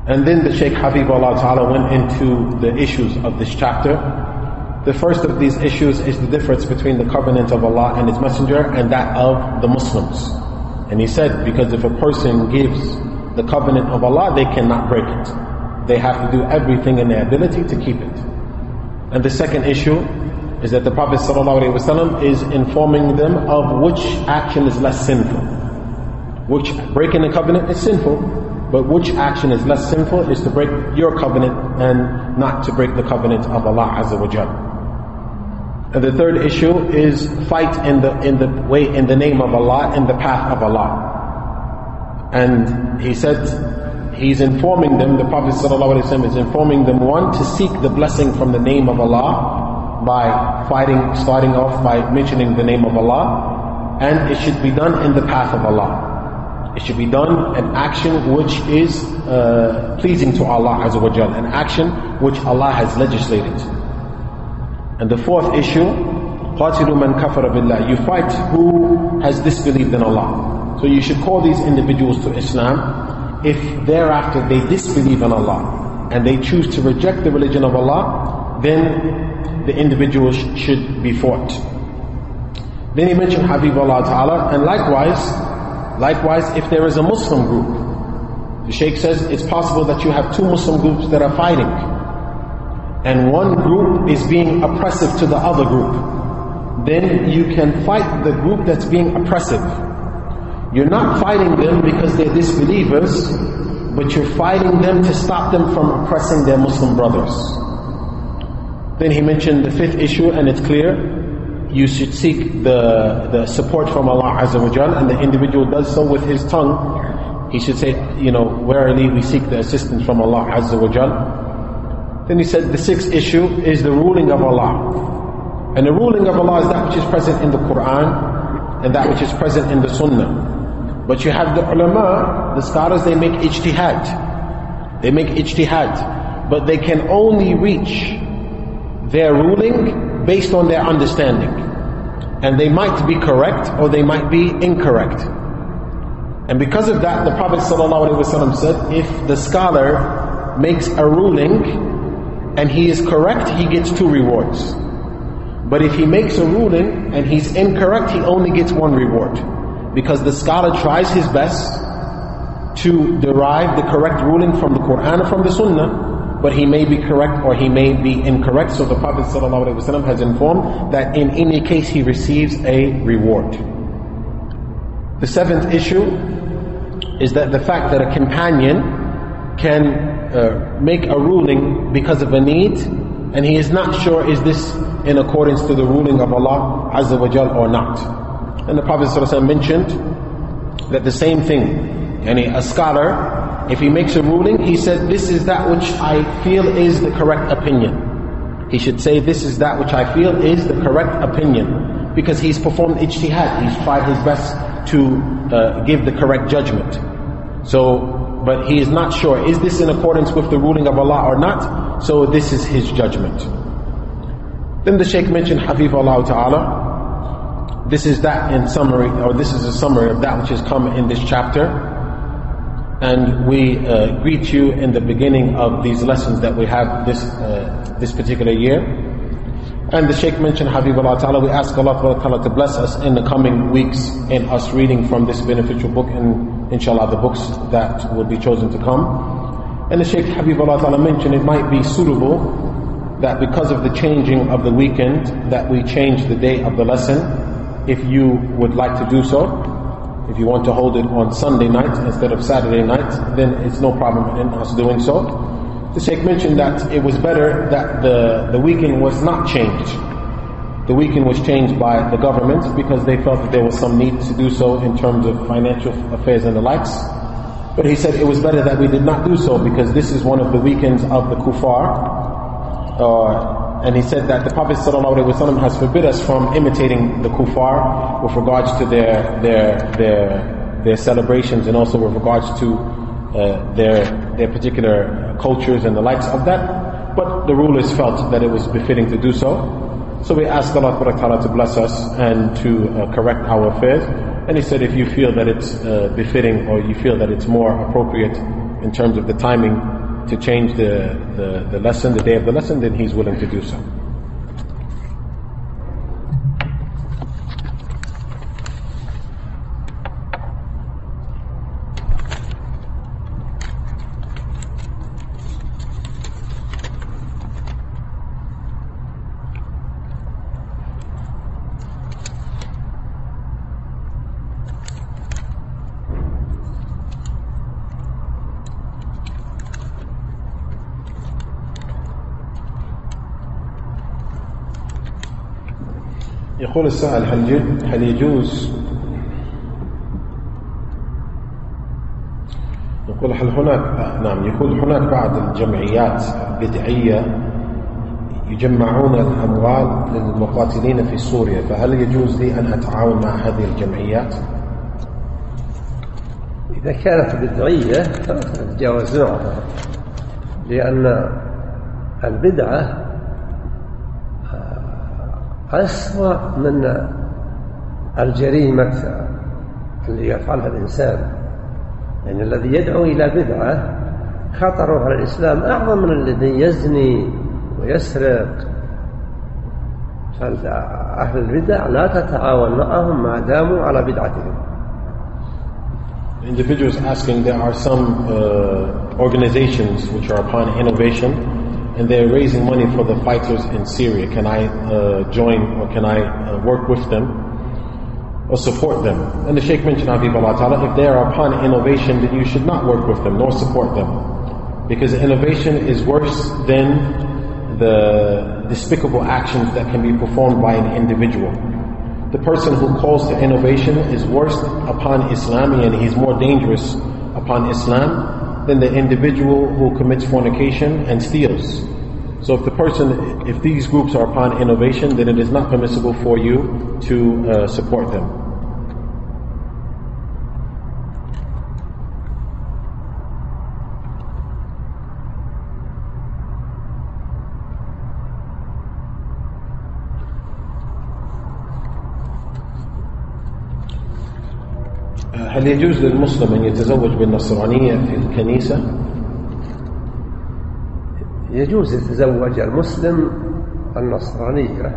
And then the Shaykh Habibullah Ta'ala went into the issues of this chapter. The first of these issues is the difference between the covenant of Allah and His Messenger and that of the Muslims. And he said, because if a person gives the covenant of Allah, they cannot break it. They have to do everything in their ability to keep it. And the second issue is that the Prophet ﷺ is informing them of which action is less sinful. Which breaking the covenant is sinful, but which action is less sinful is to break your covenant and not to break the covenant of Allah Azza wa Jalla. And the third issue is fight in the in the way in the name of Allah, in the path of Allah. And he said he's informing them, the Prophet ﷺ is informing them, one, to seek the blessing from the name of Allah by fighting, starting off by mentioning the name of Allah, and it should be done in the path of Allah. It should be done an action which is uh, pleasing to Allah Azza wa Jalla, an action which Allah has legislated. And the fourth issue, قَاتِلُوا مَنْ كَفَرَ بِاللَّهِ, you fight who has disbelieved in Allah. So you should call these individuals to Islam. If thereafter they disbelieve in Allah and they choose to reject the religion of Allah, then the individuals should be fought. Then he mentioned Habibullah Ta'ala, and likewise, likewise if there is a Muslim group, the Shaykh says it's possible that you have two Muslim groups that are fighting, and one group is being oppressive to the other group, then you can fight the group that's being oppressive. You're not fighting them because they're disbelievers, but you're fighting them to stop them from oppressing their Muslim brothers. Then he mentioned the fifth issue, and it's clear. You should seek the, the support from Allah Azza wa Jal, and the individual does so with his tongue. He should say, you know, warily we seek the assistance from Allah Azza wa Jal. Then he said the sixth issue is the ruling of Allah. And the ruling of Allah is that which is present in the Quran and that which is present in the Sunnah. But you have the ulama, the scholars, they make ijtihad. They make ijtihad. But they can only reach their ruling based on their understanding. And they might be correct or they might be incorrect. And because of that, the Prophet ﷺ said, if the scholar makes a ruling and he is correct, he gets two rewards. But if he makes a ruling and he's incorrect, he only gets one reward. Because the scholar tries his best to derive the correct ruling from the Quran or from the Sunnah, but he may be correct or he may be incorrect. So the Prophet ﷺ has informed that in any case he receives a reward. The seventh issue is that the fact that a companion can uh, make a ruling because of a need, and he is not sure is this in accordance to the ruling of Allah Azza wa Jal or not. And the Prophet ﷺ mentioned that the same thing, yani a scholar, if he makes a ruling, he said, this is that which I feel is the correct opinion. He should say, this is that which I feel is the correct opinion, because he's performed ijtihad, he's tried his best to uh, give the correct judgment. So, but he is not sure, is this in accordance with the ruling of Allah or not? So this is his judgment. Then the Shaykh mentioned Habibullah Ta'ala. This is that in summary, or this is a summary of that which has come in this chapter. And we uh, greet you in the beginning of these lessons that we have this uh, this particular year. And the Shaykh mentioned Habibullah Ta'ala. We ask Allah Ta'ala to bless us in the coming weeks in us reading from this beneficial book, and inshallah the books that will be chosen to come. And the Shaykh Habibullah Ta'ala mentioned it might be suitable that because of the changing of the weekend, that we change the day of the lesson. If you would like to do so, if you want to hold it on Sunday night instead of Saturday night, then it's no problem in us doing so. The Shaykh mentioned that it was better that the, the weekend was not changed. The weekend was changed by the government because they felt that there was some need to do so in terms of financial affairs and the likes. But he said it was better that we did not do so because this is one of the weekends of the kuffar. Uh, and he said that the Prophet ﷺ has forbid us from imitating the kuffar with regards to their their their their celebrations, and also with regards to uh, their their particular cultures and the likes of that. But the rulers felt that it was befitting to do so. So we ask Allah Ta'ala to bless us and to uh, correct our affairs. And he said, if you feel that it's uh, befitting, or you feel that it's more appropriate in terms of the timing to change the, the, the lesson, the day of the lesson, then he's willing to do so. يقول السائل هل هل يجوز يقول هل هناك نعم يقول هناك بعض الجمعيات بدعية يجمعون الأموال للمقاتلين في سوريا، فهل يجوز لي أن أتعاون مع هذه الجمعيات؟ إذا كانت بدعية فلا تتجاوز نوعها، لأن البدعة أسوأ من الجريمة اللي يفعلها الإنسان. يعني الذي يدعو إلى بدعة خطره على الإسلام أعظم من الذي يزني ويسرق. فأهل البدع لا تتعاون معهم ما داموا على بدعتهم. Individuals asking, there are some uh, organizations which are upon innovation, and they're raising money for the fighters in Syria. Can I uh, join, or can I uh, work with them or support them? And the Shaykh mentioned, Habib Allah Ta'ala, if they are upon innovation, then you should not work with them nor support them, because innovation is worse than the despicable actions that can be performed by an individual. The person who calls to innovation is worse upon Islam, and he's more dangerous upon Islam than the individual who commits fornication and steals. So if the person, if these groups are upon innovation, then it is not permissible for you to uh, support them. هل يجوز للمسلم أن يتزوج بالنصرانية في الكنيسة؟ يجوز يتزوج المسلم النصرانية،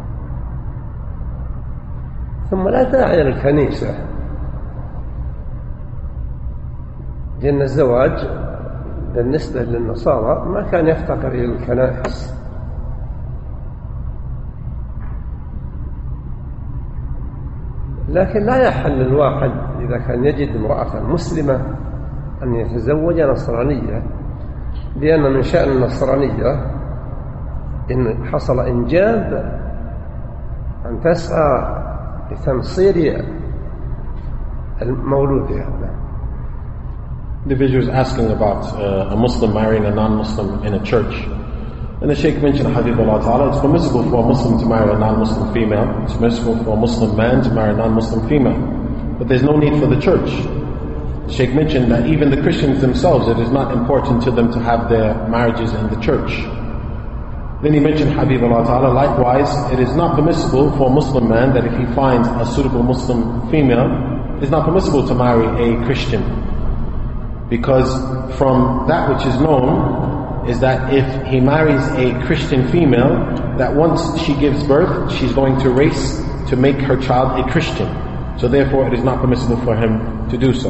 ثم لا داعي للكنيسة، لأن الزواج بالنسبة للنصارى ما كان يفتقر إلى الكنائس. لكن لا يحل للواحد إذا كان يجد امرأة مسلمة أن يتزوج نصرانية، لأن من شأن النصرانية إن حصل إنجاب أن تسعى لتنصير المولود. Individuals asking about uh, a Muslim marrying a non-Muslim in a church. And the Shaykh mentioned, Habibullah Ta'ala, it's permissible for a Muslim to marry a non-Muslim female, it's permissible for a Muslim man to marry a non-Muslim female, but there's no need for the church. The Shaykh mentioned that even the Christians themselves, it is not important to them to have their marriages in the church. Then he mentioned, Habibullah Ta'ala, likewise, it is not permissible for a Muslim man that if he finds a suitable Muslim female, it's not permissible to marry a Christian. Because from that which is known is that if he marries a Christian female, that once she gives birth, she's going to race to make her child a Christian. So therefore it is not permissible for him to do so.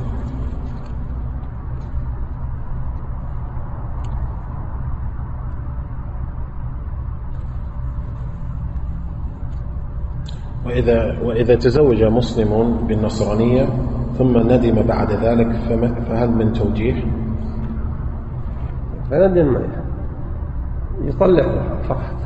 وإذا, وإذا تزوج مسلم بالنصرانية ثم ندم بعد ذلك فهل من توجيه؟ فندم يطلقها فقط.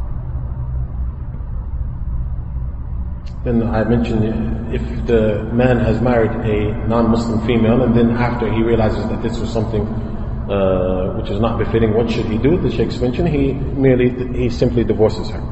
Then I mentioned, if the man has married a non-Muslim female and then after he realizes that this was something uh, which is not befitting, what should he do? The Shaykh's mentioned he merely, he simply divorces her.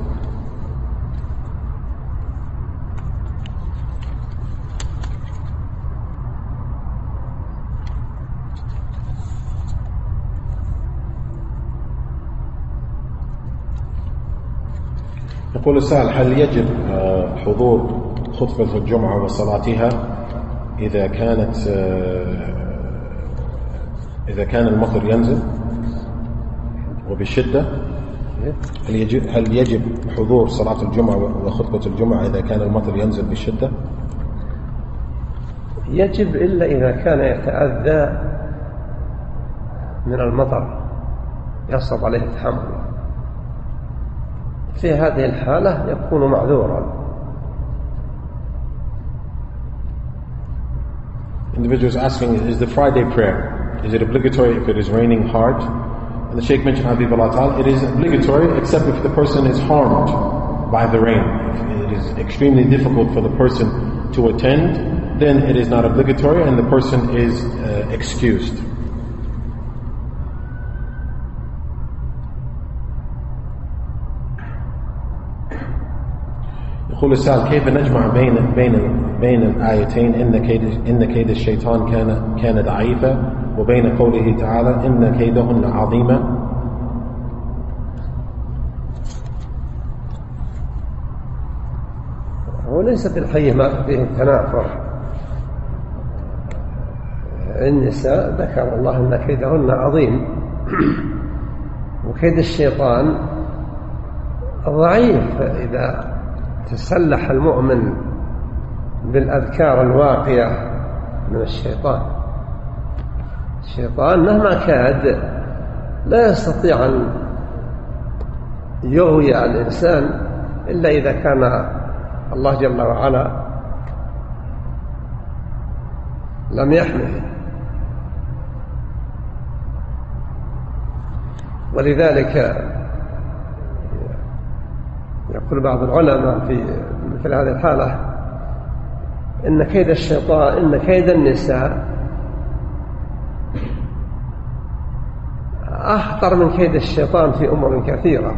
يقول السائل، هل يجب حضور خطبة الجمعة وصلاتها إذا كانت إذا كان المطر ينزل وبالشدة هل يجب, هل يجب حضور صلاة الجمعة وخطبة الجمعة إذا كان المطر ينزل بالشدة؟ يجب إلا إذا كان يتأذى من المطر يصعب عليه التحمل، في هذه الحالة يكون معذورا. Individuals asking, is the Friday prayer, is it obligatory if it is raining hard? And the Shaykh mentioned, Habibullah Ta'ala, it is obligatory except if the person is harmed by the rain. If it is extremely difficult for the person to attend, then it is not obligatory and the person is uh, excused. يقول السائل كيف نجمع بين بين بين الآيتين إن كيد إن كيد الشيطان كان كان ضعيفا وبين قوله تعالى إن كيدهن عظيما؟ وليس في الحي ما فيه التنافر. النساء ذكر الله إن كيدهن عظيم وكيد الشيطان ضعيف إذا تسلح المؤمن بالأذكار الواقية من الشيطان. الشيطان مهما كاد لا يستطيع أن يغوي الإنسان إلا إذا كان الله جل وعلا لم يحمه. ولذلك يقول بعض العلماء في مثل هذه الحالة إن كيد الشيطان إن كيد النساء أخطر من كيد الشيطان في أمور كثيرة.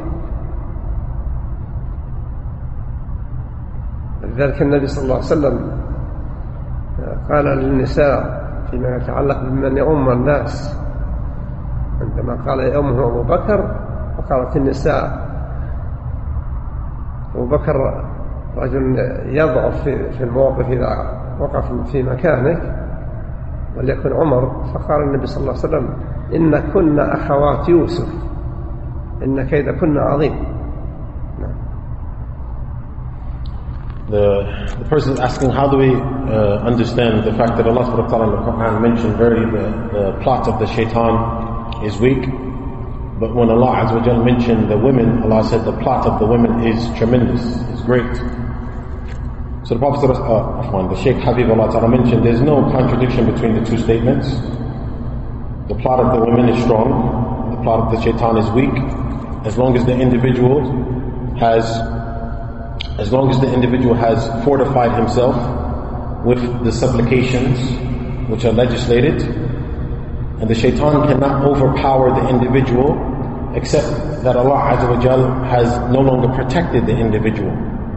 لذلك النبي صلى الله عليه وسلم قال للنساء فيما يتعلق بمن يؤم الناس عندما قال يؤمه أبو بكر وقالت النساء أبو بكر رجل يضعف في الموقف إذا وقف في مكانه وليكن عمر، فقال النبي صلى الله عليه وسلم إن كنا أخوات يوسف إن كيد كنا عظيم. The, the person is asking, how do we uh, understand the fact that Allah subhanahu wa ta'ala in the Quran mentioned very the, the plot of the shaitan is weak, but when Allah Azza wa Jal mentioned the women, Allah said the plot of the women is tremendous, is great. So the Prophet, uh, the Shaykh Habibullah Ta'ala mentioned there's no contradiction between the two statements. The plot of the women is strong, the plot of the shaitan is weak, as long as the individual has As long as the individual has fortified himself with the supplications which are legislated, and the shaitan cannot overpower the individual except that Allah Azza wa Jal has no longer protected the individual.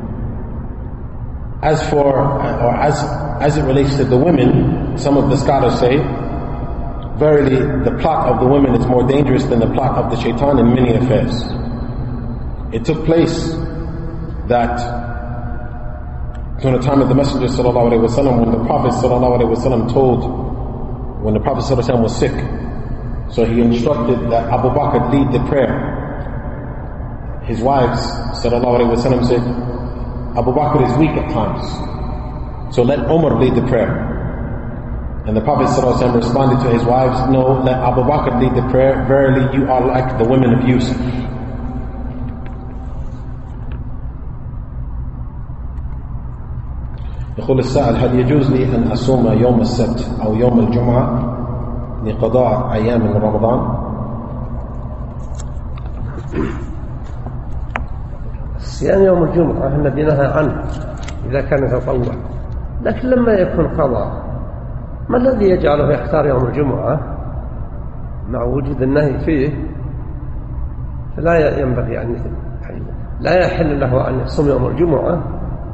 As for, or as, as it relates to the women, some of the scholars say, verily the plot of the women is more dangerous than the plot of the shaitan in many affairs. It took place that during the time of the Messenger sallallahu alaihi wasallam, when the Prophet sallallahu alaihi wasallam told, when the Prophet sallallahu alaihi wasallam was sick, so he instructed that Abu Bakr lead the prayer. His wives sallallahu alaihi wasallam said, Abu Bakr is weak at times, so let Umar lead the prayer. And the Prophet sallallahu alaihi wasallam responded to his wives, no, let Abu Bakr lead the prayer. Verily you are like the women of Yusuf. يقول السائل هل يجوز لي أن أصوم يوم السبت أو يوم الجمعة لقضاء أيام من رمضان؟ الصيام يوم الجمعة الذي نهى عنه إذا كان تطوع، لكن لما يكون قضاء ما الذي يجعله يختار يوم الجمعة مع وجود النهي فيه؟ فلا ينبغي أن لا يحل له أن يصوم يوم الجمعة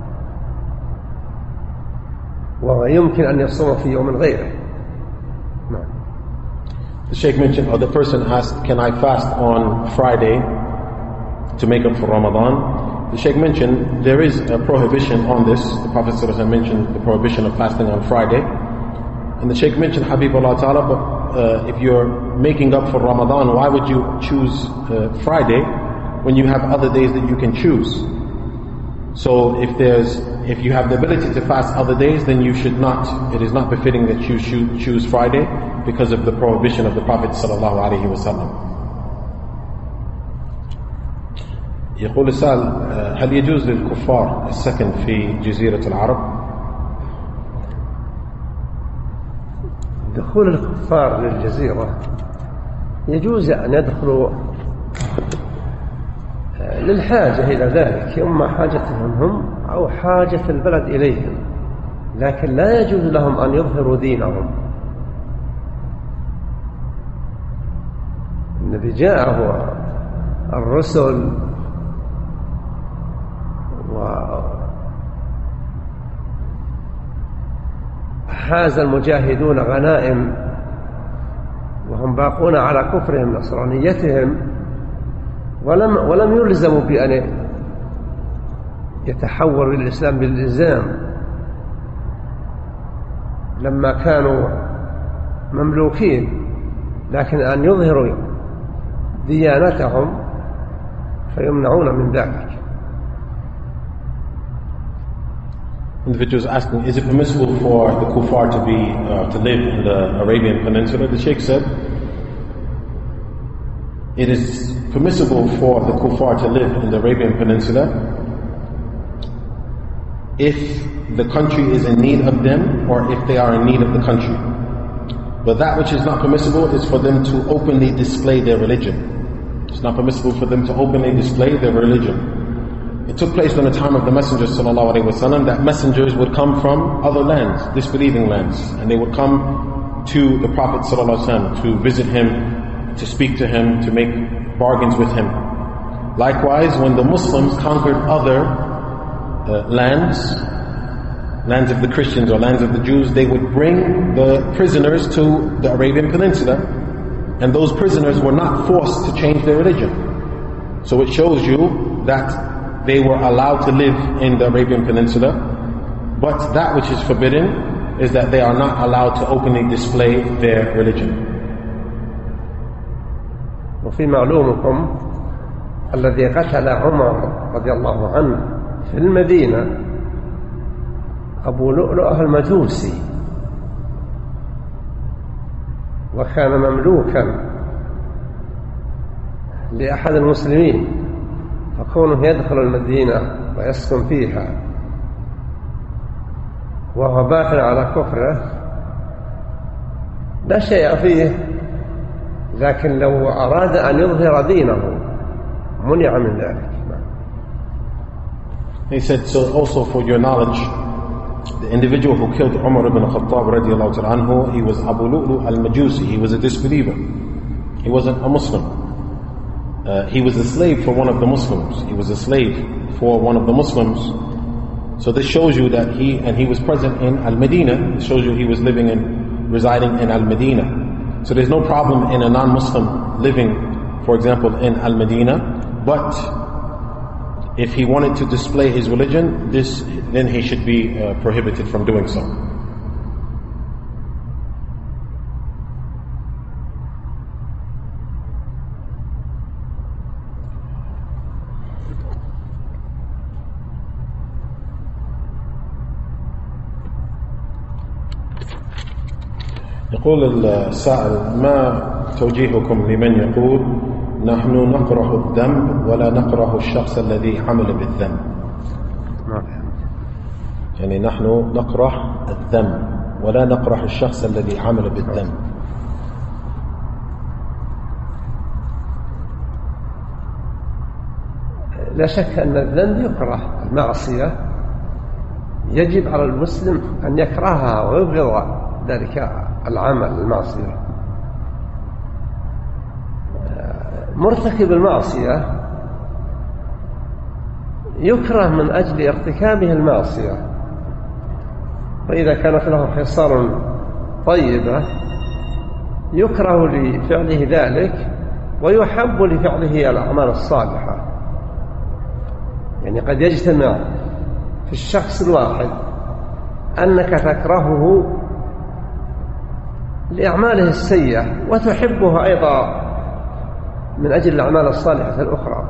ويمكن أن يصوم في يوم غيره. No. The Shaykh mentioned, or the person asked, can I fast on Friday to make up for Ramadan? The Shaykh mentioned there is a prohibition on this. The Prophet ﷺ mentioned the prohibition of fasting on Friday. And the Shaykh mentioned, Habibullah Ta'ala, but uh, if you're making up for Ramadan, why would you choose uh, Friday when you have other days that you can choose? So if there's, if you have the ability to fast other days, then you should not, it is not befitting that you should choose Friday because of the prohibition of the Prophet sallallahu alaihi wasallam. يقول السائل هل يجوز للكفار السكن في جزيرة العرب؟ دخول الكفار للجزيرة يجوز أن يدخلوا للحاجة إلى ذلك، إما حاجتهم هم أو حاجة البلد إليهم، لكن لا يجوز لهم أن يظهروا دينهم. الذي جاءه الرسل وحاز المجاهدون غنائم وهم باقون على كفرهم نصرانيتهم، ولم ولم يلزموا بأن يتحولوا الإسلام بالإلزام لما كانوا مملوكين، لكن أن يظهروا ديانتهم فيمنعون من ذلك. Individuals asking, is it permissible for the kuffar to be uh, to live in the Arabian Peninsula? The Sheikh said, it is permissible for the kuffar to live in the Arabian Peninsula if the country is in need of them or if they are in need of the country. But that which is not permissible is for them to openly display their religion. It's not permissible for them to openly display their religion. It took place in the time of the Messenger sallallahu alaihi wasallam that messengers would come from other lands, disbelieving lands, and they would come to the Prophet sallallahu alaihi wasallam to visit him, to speak to him, to make bargains with him. Likewise, when the Muslims conquered other uh, lands, lands of the Christians or lands of the Jews, they would bring the prisoners to the Arabian Peninsula, and those prisoners were not forced to change their religion. So it shows you that they were allowed to live in the Arabian Peninsula, but that which is forbidden is that they are not allowed to openly display their religion. وفي معلومكم الذي قتل عمر رضي الله عنه في المدينة أبو لؤلؤة المجوسي، وكان مملوكا لأحد المسلمين، فكونه يدخل المدينة ويسكن فيها وهو باق على كفره لا شيء فيه، لكن لو أراد أن يظهر دينه منع من ذلك. He said, so also for your knowledge, the individual who killed Umar ibn Khattab radiallahu ta'ala anhu, he was Abu Lu'lu al-Majusi. He was a disbeliever. He wasn't a Muslim. Uh, he was a slave for one of the Muslims. He was a slave for one of the Muslims. So this shows you that he, and he was present in Al-Medina. It shows you he was living in, residing in Al-Medina. So there's no problem in a non-Muslim living, for example, in Al-Medina. But if he wanted to display his religion, this, then he should be uh, prohibited from doing so. يقول السائل ما توجيهكم لمن يقول نحن نكره الذنب ولا نكره الشخص الذي عمل بالذنب؟ يعني نحن نكره الذنب ولا نكره الشخص الذي عمل بالذنب. لا شك أن الذنب يكره، المعصية يجب على المسلم أن يكرهها ويبغض ذلك العمل المعصية. مرتكب المعصية يكره من أجل ارتكابه المعصية، فإذا كانت له خصال طيبة يكره لفعله ذلك ويحب لفعله الأعمال الصالحة. يعني قد يجتمع في الشخص الواحد أنك تكرهه لأعماله السيئة وتحبه أيضا من أجل الأعمال الصالحة الأخرى.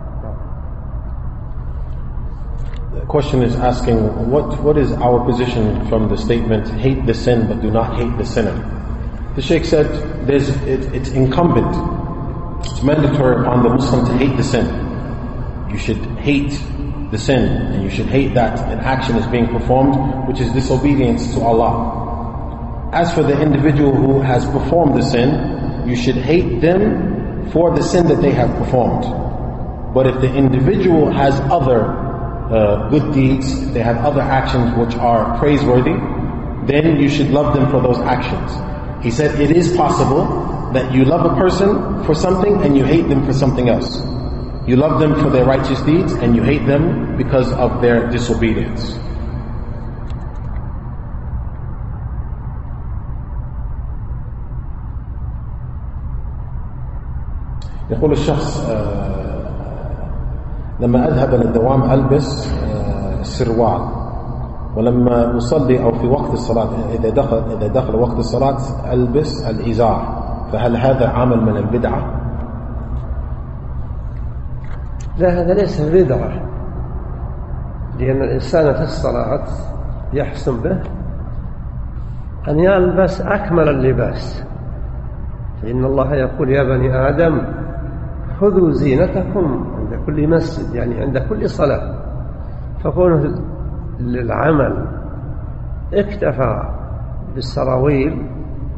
The question is asking, what, what is our position from the statement, hate the sin but do not hate the sinner? The Shaykh said, there's, it, it's incumbent, it's mandatory upon the Muslim to hate the sin. You should hate the sin, and you should hate that an action is being performed which is disobedience to Allah. As for the individual who has performed the sin, you should hate them for the sin that they have performed. But if the individual has other uh, good deeds, if they have other actions which are praiseworthy, then you should love them for those actions. He said it is possible that you love a person for something and you hate them for something else. You love them for their righteous deeds and you hate them because of their disobedience. يقول الشخص لما أذهب للدوام ألبس سروال، ولما أصلي أو في وقت الصلاة إذا دخل إذا دخل وقت الصلاة ألبس الإزار، فهل هذا عمل من البدعة؟ لا، هذا ليس بدعة، لأن الإنسان في الصلاة يحسن به أن يلبس أكمل اللباس، فإن الله يقول يا بني آدم خذوا زينتكم عند كل مسجد، يعني عند كل صلاة. فكونه للعمل اكتفى بالسراويل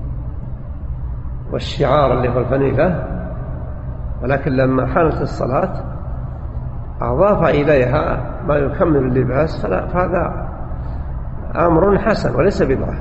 والشعار اللي هو الفنيلة، ولكن لما حانت الصلاة أضاف إليها ما يكمل اللباس، فهذا أمر حسن وليس بدعة.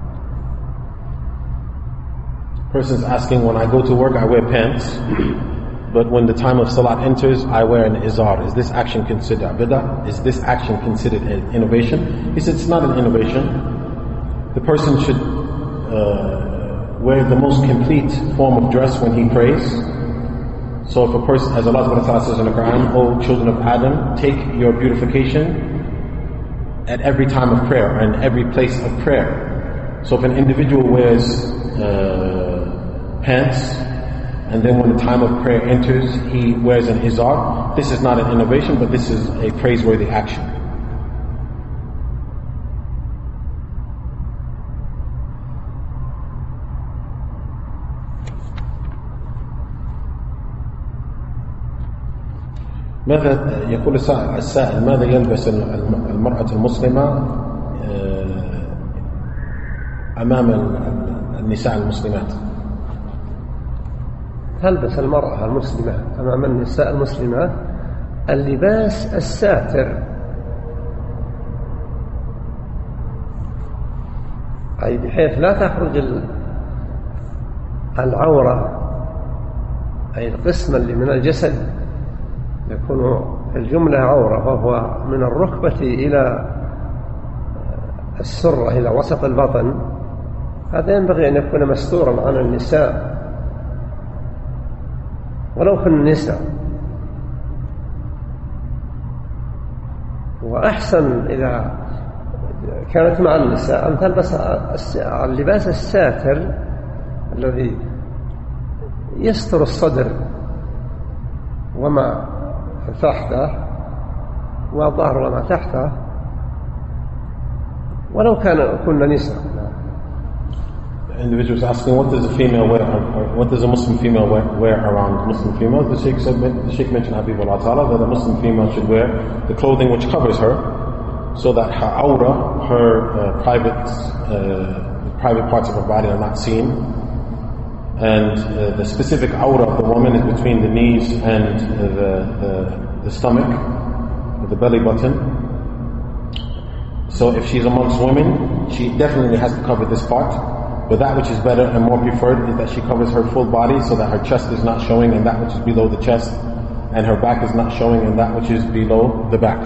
Person's asking, when I go to work I wear pants, but when the time of salat enters I wear an izar. Is this action considered bid'ah? Is this action considered an innovation? He said it's not an innovation. The person should uh, wear the most complete form of dress when he prays. So if a person, as Allah subhanahu wa ta'ala says in the Quran, O children of Adam, take your beautification at every time of prayer and every place of prayer. So if an individual wears uh, pants, and then when the time of prayer enters, he wears an izar, this is not an innovation, but this is a praiseworthy action. ماذا يقول السائل ماذا يلبس المرأة المسلمة أمام النساء المسلمات؟ تلبس المرأة المسلمة أمام النساء المسلمات اللباس الساتر، أي بحيث لا تخرج العورة، أي القسم اللي من الجسد يكون في الجملة عورة، وهو من الركبة إلى السرة إلى وسط البطن. هذا ينبغي أن يكون مستورا عن النساء ولو في النساء. وأحسن إذا كانت مع النساء أن تلبس اللباس الساتر الذي يستر الصدر وما تحته والظهر وما تحته، ولو كان كنا نساء. The individual is asking, what does a female wear, or what does a Muslim female wear, wear around Muslim females? The Sheikh said, the Sheikh mentioned Habibullah Ta'ala that a Muslim female should wear the clothing which covers her, so that her aura, her uh, private uh, private parts of her body are not seen, and uh, the specific aura of the woman is between the knees and uh, the, the the stomach, the belly button. So if she's amongst women, she definitely has to cover this part. But that which is better and more preferred is that she covers her full body, so that her chest is not showing and that which is below the chest, and her back is not showing and that which is below the back.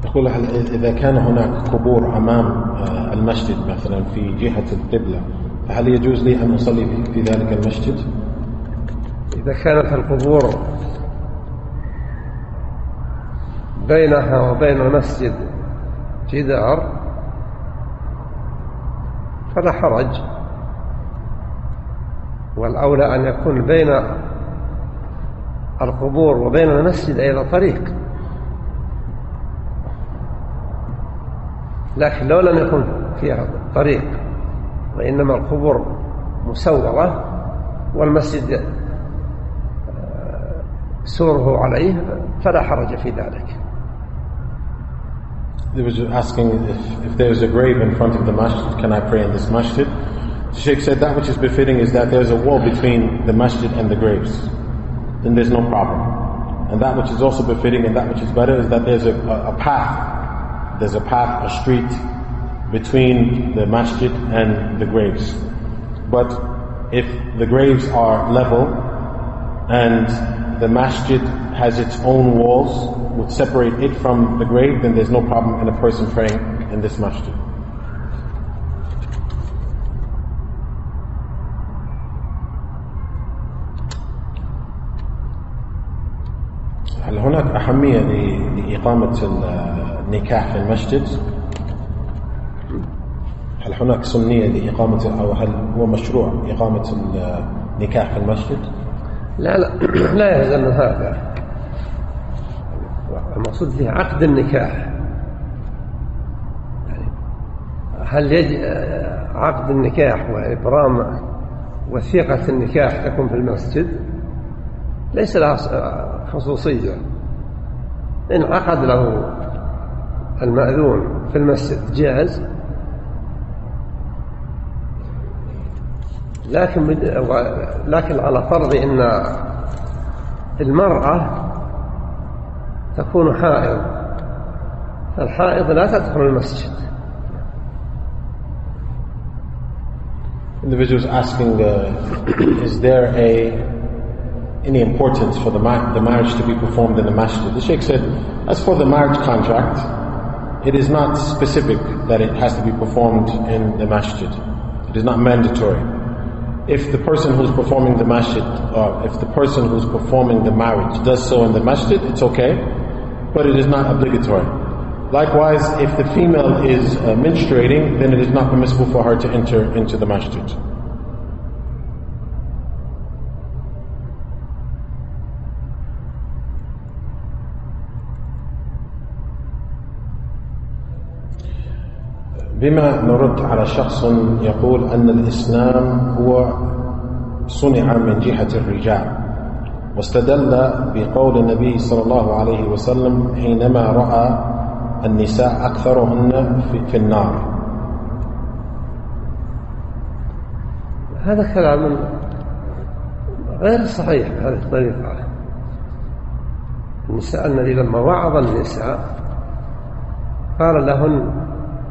يقول هل إذا كان هناك قبور أمام المسجد مثلا في جهة القبلة فهل يجوز لي أن أصلي في ذلك المسجد؟ إذا كانت القبور بينها وبين المسجد جدار فلا حرج، والأولى أن يكون بين القبور وبين المسجد أيضا طريق، لكن لو لم يكن فيها طريق وإنما القبور مسورة والمسجد سوره عليه فلا حرج في ذلك. They were asking if, if there is a grave in front of the masjid, can I pray in this masjid? The Sheikh said that which is befitting is that there is a wall between the masjid and the graves. Then there's no problem. And that which is also befitting and that which is better is that there's a, a, a path. There's a path, a street between the masjid and the graves. But if the graves are level and the masjid has its own walls which separate it from the grave, then there's no problem in a person praying in this masjid. هل هناك أهمية لإقامة النكاح في المسجد؟ هل هناك سنية لإقامة أو هل هو مشروع إقامة النكاح في المسجد؟ لا لا لا يلزم هذا. المقصود فيه عقد النكاح. هل يجب عقد النكاح وإبرام وثيقة النكاح تكون في المسجد؟ ليس لها خصوصية. إن عقد له المأذون في المسجد جاز، لكن لكن على فرض إن المرأة تكون حائض، فالحائض لا تدخل المسجد. Individuals asking, uh, is there a any importance for the, ma- the marriage to be performed in the masjid? The Sheikh said, as for the marriage contract, it is not specific that it has to be performed in the masjid. It is not mandatory. If the person who's performing the masjid, or if the person who's performing the marriage does so in the masjid, it's okay, but it is not obligatory. Likewise, if the female is uh, menstruating, then it is not permissible for her to enter into the masjid. بما نرد على شخص يقول أن الإسلام هو صنع من جهة الرجال، واستدل بقول النبي صلى الله عليه وسلم حينما رأى النساء أكثرهن في النار. هذا كلام غير صحيح بهذه الطريقة. النساء الذي لما وعظ النساء قال لهن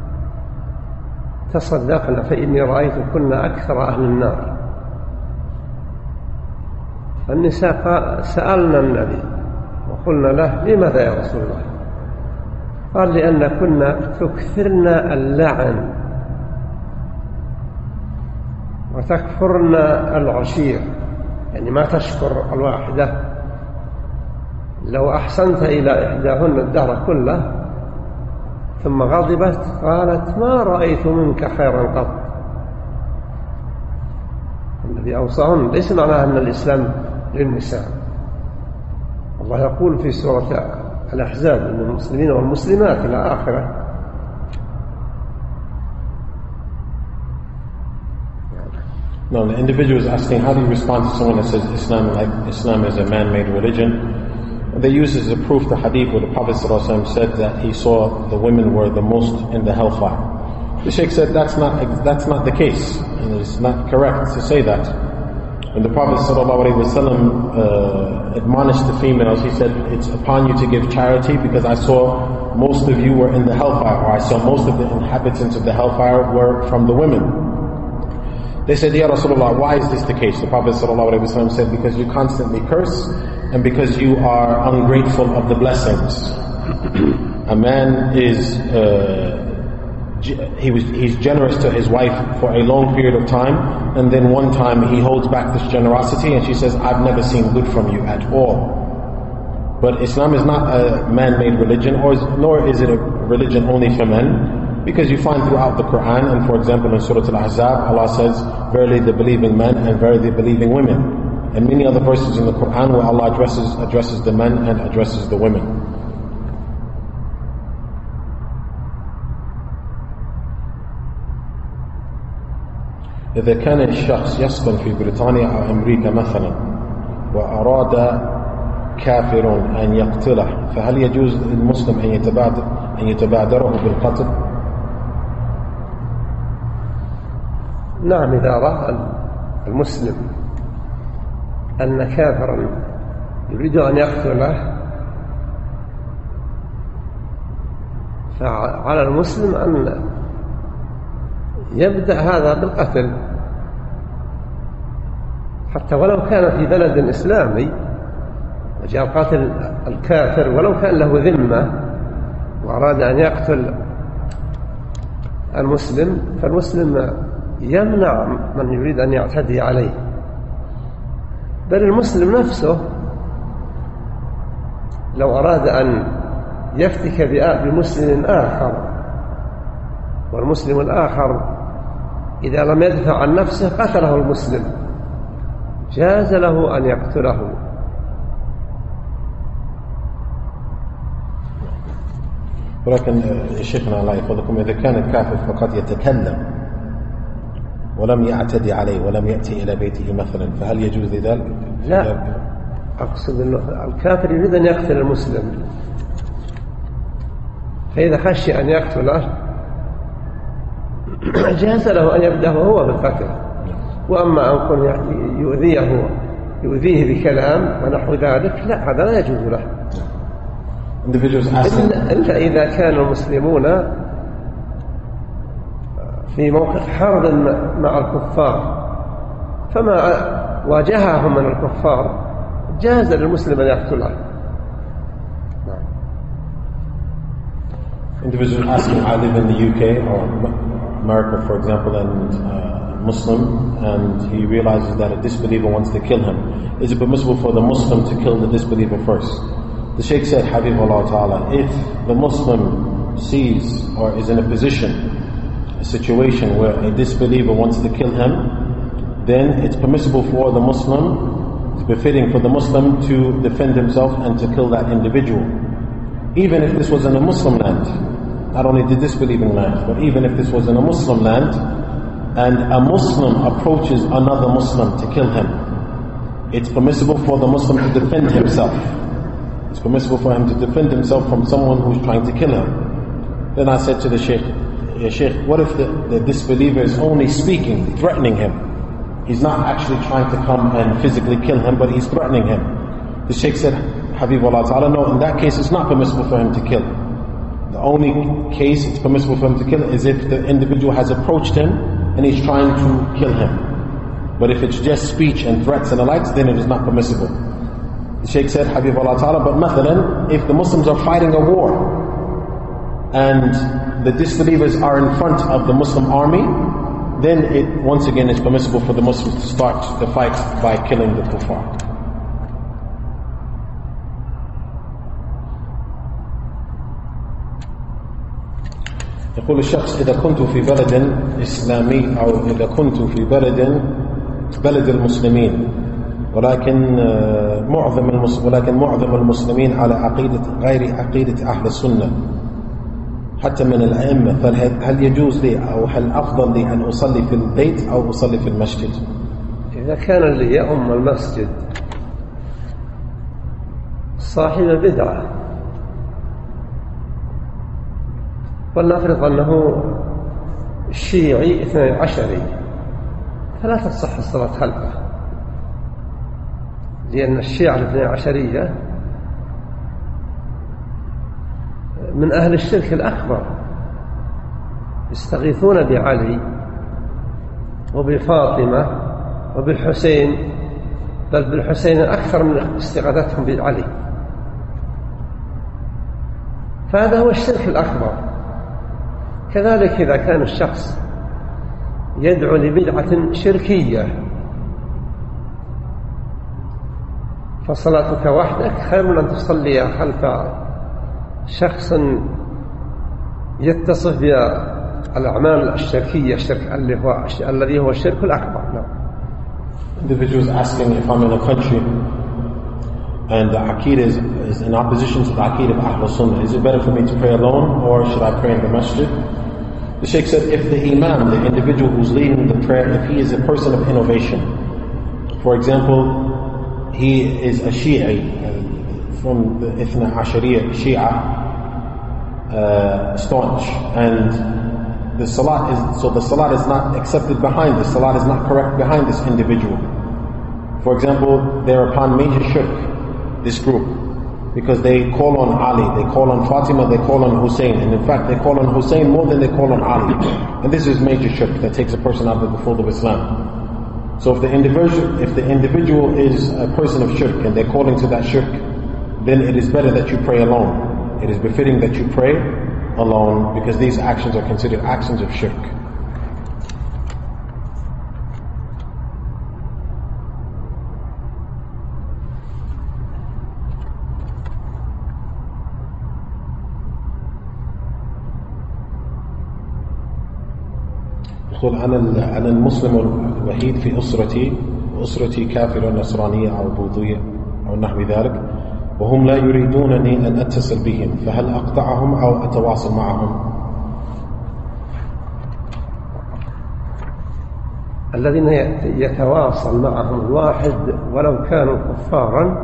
تصدقن فإني رأيتكن أكثر أهل النار. فالنساء سألنا النبي وقلنا له لماذا يا رسول الله؟ قال لأن كنا تكثرن اللعن وتكفرن العشير، يعني ما تشكر الواحدة. لو أحسنت إلى إحداهن الدهر كله ثم غضبت قالت ما رأيت منك خيرا قط. الذي أوصاهن ليس معناه أن الإسلام للنساء. الله يقول في سورة الأحزاب أن المسلمين والمسلمات إلى آخره. No, the individual is asking, how do you respond to someone that says Islam, like Islam is a man-made religion? They use as a proof the hadith where the Prophet ﷺ said that he saw the women were the most in the hellfire. The Shaykh said that's not that's not the case, and it's not correct to say that. When the Prophet ﷺ uh, admonished the females, he said, it's upon you to give charity because I saw most of you were in the hellfire, or I saw most of the inhabitants of the hellfire were from the women. They said, Ya Rasulullah, why is this the case? The Prophet ﷺ said, because you constantly curse and because you are ungrateful of the blessings. a man is uh, he was he's generous to his wife for a long period of time, and then one time he holds back this generosity and she says, I've never seen good from you at all. But Islam is not a man-made religion, or is, nor is it a religion only for men, because you find throughout the Quran, and for example in Surah Al-Ahzab, Allah says, verily the believing men and verily the believing women, and many other verses in the Quran where Allah addresses addresses the men and addresses the women. إذا كان الشخص يسكن في بريطانيا أو أمريكا مثلا وأراد كافر أن يقتله، فهل يجوز للمسلم أن يتبادر أن يتبادره بالقتل؟ نعم، إذا رأى المسلم أن كافرا يريد أن يقتله فعلى المسلم أن يبدأ هذا بالقتل، حتى ولو كان في بلد إسلامي وجاء قاتل الكافر ولو كان له ذمة وأراد أن يقتل المسلم، فالمسلم يمنع من يريد أن يعتدي عليه. بل المسلم نفسه لو أراد أن يفتك بمسلم آخر والمسلم الآخر إذا لم يدفع عن نفسه قتله المسلم، جاز له أن يقتله. ولكن شيخنا الله يحفظكم، إذا كان الكافر فقط يتكلم ولم يعتدي عليه ولم يأتي إلى بيته مثلا، فهل يجوز ذلك؟ لا، أقصد أنه الكافر يريد أن يقتل المسلم، فإذا خشي أن يقتله جاز له أن يبدأ هو بالقتل. وأما أن يكون يؤذيه يؤذيه بكلام ونحو ذلك، لا، هذا لا يجوز له إلا إذا كان المسلمون في موقف حرب مع الكفار، فما واجههم من الكفار جاز للمسلم أن يقتله. Individuals asking, I live in the U K or America, for example, and uh, Muslim, and he realizes that a disbeliever wants to kill him. Is it permissible for the Muslim to kill the disbeliever first? The Shaykh said, Habibullah Ta'ala, if the Muslim sees or is in a position, a situation where a disbeliever wants to kill him, then it's permissible for the Muslim, it's befitting for the Muslim to defend himself and to kill that individual. Even if this was in a Muslim land, not only the disbelieving land, but even if this was in a Muslim land, and a Muslim approaches another Muslim to kill him, it's permissible for the Muslim to defend himself. It's permissible for him to defend himself from someone who's trying to kill him. Then I said to the Shaykh, Ya Shaykh, what if the, the disbeliever is only speaking, threatening him? He's not actually trying to come and physically kill him, but he's threatening him. The Shaykh said, Habibullah Ta'ala, no, in that case it's not permissible for him to kill. The only case it's permissible for him to kill is if the individual has approached him and he's trying to kill him. But if it's just speech and threats and the likes, then it is not permissible. The Shaykh said, Habibullah Ta'ala, but mathalan, if the Muslims are fighting a war and the disbelievers are in front of the Muslim army, then it once again is permissible for the Muslims to start the fight by killing the kuffar. يقول الشخص إذا كنت في بلد إسلامي أو إذا كنت في بلد بلد المسلمين ولكن معظم ولكن معظم المسلمين على عقيدة غير عقيدة أهل السنة حتى من الأئمة، فهل يجوز لي أو هل أفضل لي أن أصلي في البيت أو أصلي في المسجد؟ إذا كان اللي يؤم المسجد صاحب بدعة، ولنفرض أنه شيعي اثني عشري، فلا تصح الصلاة خلفه، لأن الشيعة الاثني عشرية من أهل الشرك الأكبر، يستغيثون بعلي وبفاطمة وبالحسين، بل بالحسين أكثر من استغاثتهم بعلي. فهذا هو الشرك الأكبر. كذلك إذا كان الشخص يدعو لبدعة شركية فصلاتك وحدك خير من أن تصلي خلف شخص يتصف بالأعمال الشركية، الشرك الذي هو الشرك الأكبر. Individuals asking, if I'm in a country and the Aqeedah is, is in opposition to the Aqeedah of Ahlul Sunnah, is it better for me to pray alone or should I pray in the masjid? The Shaykh said, if the Imam, the individual who's leading the prayer, if he is a person of innovation, for example, he is a Shi'i uh, from the Ithna Ashariya, Shia, uh, staunch, and the Salat is, so the Salat is not accepted behind this, Salat is not correct behind this individual. For example, they're upon major shirk, this group, because they call on Ali, they call on Fatima, they call on Hussein, and in fact they call on Hussein more than they call on Ali. And this is major shirk that takes a person out of the fold of Islam. So if the individual, if the individual is a person of shirk and they're calling to that shirk, then it is better that you pray alone. It is befitting that you pray alone, because these actions are considered actions of shirk. يقول أنا أنا المسلم الوحيد في أسرتي، وأسرتي كافرة نصرانية أو بوذية أو نحو ذلك، وهم لا يريدونني أن أتصل بهم، فهل أقطعهم أو أتواصل معهم؟ الذين يتواصل معهم الواحد ولو كانوا كفارا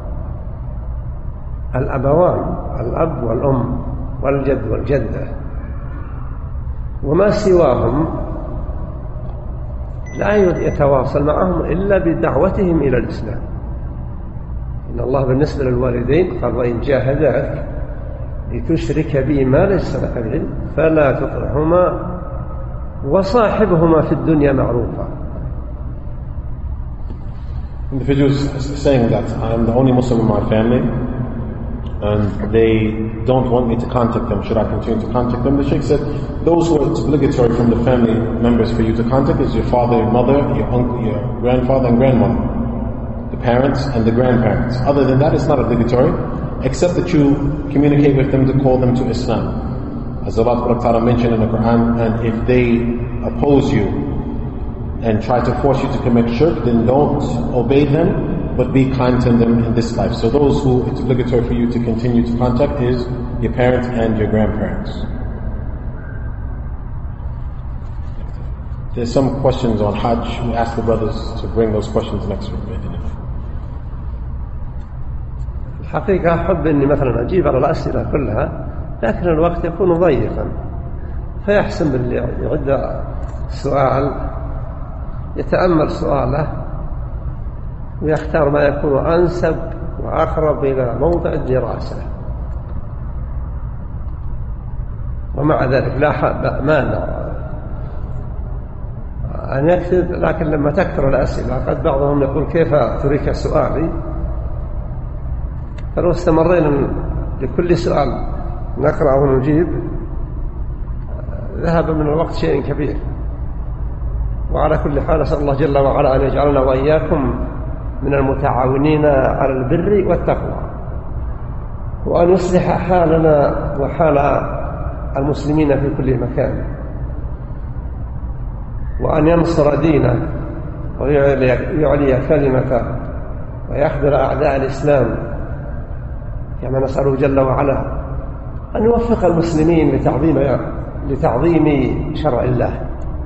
الأبوان، الأب والأم والجد والجدة، وما سواهم لا يتواصل معهم إلا بدعوتهم إلى الإسلام. إن الله بالنسبة للوالدين قال وإن جاهداك لتشرك بي ما ليس لك به فلا تطعهما وصاحبهما في الدنيا معروفا. Individuals saying that I am the only Muslim in my family and they don't want me to contact them, should I continue to contact them? The Shaykh said, those who are, it's obligatory from the family members for you to contact is your father, your mother, your uncle, your grandfather and grandmother, the parents and the grandparents. Other than that, it's not obligatory, except that you communicate with them to call them to Islam. As Allah Ta'ala mentioned in the Quran, and if they oppose you and try to force you to commit shirk, then don't obey them, but be kind to them in this life. So those who it's obligatory for you to continue to contact is your parents and your grandparents. There's some questions on Hajj. We ask the brothers to bring those questions next week. الحقيقة أحب أني مثلا أجيب على الأسئلة كلها، لكن الوقت يكون ضيقا، فيحسن باللي يعد سؤال يتأمل سؤاله ويختار ما يكون أنسب وأقرب إلى موضع الدراسة. ومع ذلك لا مانع أن يكتب، لكن لما تكثر الأسئلة قد بعضهم يقول كيف تريك سؤالي، فلو استمرينا لكل سؤال نقرأ ونجيب ذهب من الوقت شيء كبير. وعلى كل حال أسأل الله جل وعلا أن يجعلنا وإياكم من المتعاونين على البر والتقوى، وأن يصلح حالنا وحال المسلمين في كل مكان، وأن ينصر دينه ويعلي كلمته ويخذل أعداء الإسلام، كما نسأله جل وعلا أن يوفق المسلمين لتعظيم لتعظيم شرع الله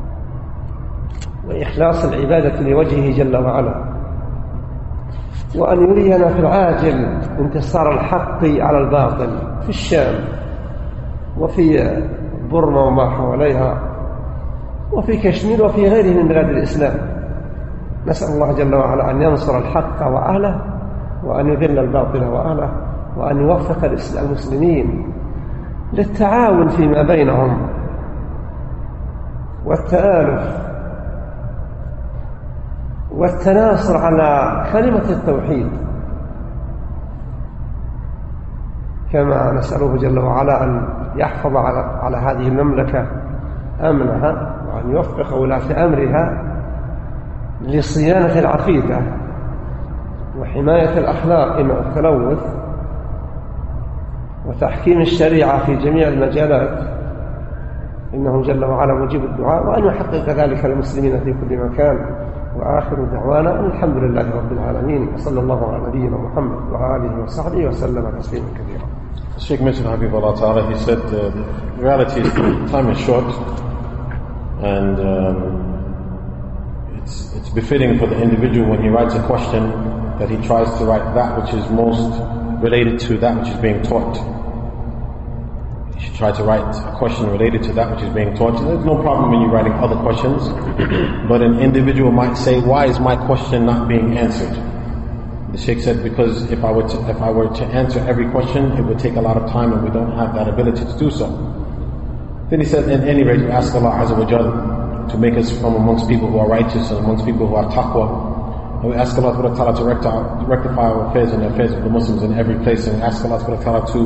وإخلاص العبادة لوجهه جل وعلا، وأن يرينا في العاجل انتصار الحق على الباطل في الشام وفي بورما وما حواليها وفي كشمير وفي غيره من بلاد الإسلام. نسأل الله جل وعلا أن ينصر الحق وأهله، وأن يذل الباطل وأهله، وأن يوفق المسلمين للتعاون فيما بينهم والتآلف والتناصر على كلمة التوحيد. كما نسأله جل وعلا أن يحفظ على, على هذه المملكة أمنها، وأن يوفق ولاة أمرها لصيانة العقيدة وحماية الأخلاق من التلوث وتحكيم الشريعة في جميع المجالات، إنه جل وعلا مجيب الدعاء، وأن يحقق ذلك المسلمين في كل مكان. وآخر دعوانا الحمد لله رب العالمين، وصلى الله على نبينا محمد وآله وصحبه وسلم تسليما كثيرا. Sheikh mentioned Habibullah Ta'ala, he said uh, the reality is time is short, and um, it's, it's befitting for the individual when he writes a question that he tries to write that which is most related to that which is being taught. You should try to write a question related to that which is being taught. There's no problem when you're writing other questions, but an individual might say, why is my question not being answered? The Sheikh said, because if I were to, if I were to answer every question, it would take a lot of time, and we don't have that ability to do so. Then he said, at any rate, we ask Allah Azza wa Jal to make us from amongst people who are righteous and amongst people who are taqwa. And we ask Allah Ta'ala to rectify, rectify our affairs and the affairs of the Muslims in every place. And we ask Allah Ta'ala to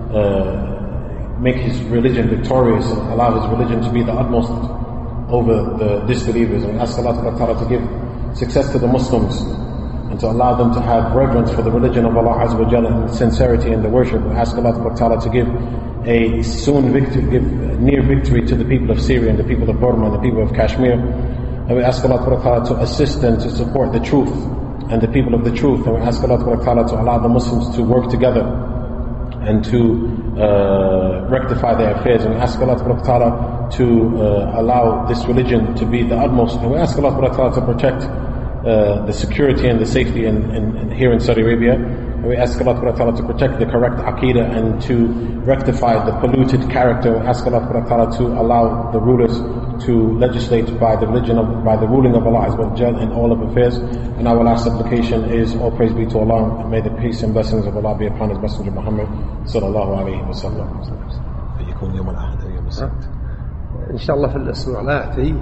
uh, make His religion victorious and allow His religion to be the utmost over the disbelievers. And we ask Allah Ta'ala to give success to the Muslims and to allow them to have reverence for the religion of Allah Azza wa Jalla and sincerity in the worship. We ask Allah Ta'ala to give a soon victory, give near victory to the people of Syria and the people of Burma and the people of Kashmir. And we ask Allah Ta'ala to assist and to support the truth and the people of the truth. And we ask Allah Ta'ala to allow the Muslims to work together and to uh, rectify their affairs. And we ask Allah Ta'ala to uh, allow this religion to be the utmost. And we ask Allah Ta'ala to protect uh, the security and the safety in, in, in here in Saudi Arabia. And we ask Allah Ta'ala to protect the correct aqidah and to rectify the polluted character. We ask Allah Ta'ala to allow the rulers to legislate by the religion of, by the ruling of Allah Azza wa Jalla in all of affairs. And our last supplication is, all praise be to Allah, and may the peace and blessings of Allah be upon His Messenger Muhammad sallallahu alayhi wa sallam. يكون يوم الأحد أو يوم السبت إن شاء الله في الأسبوع الآتي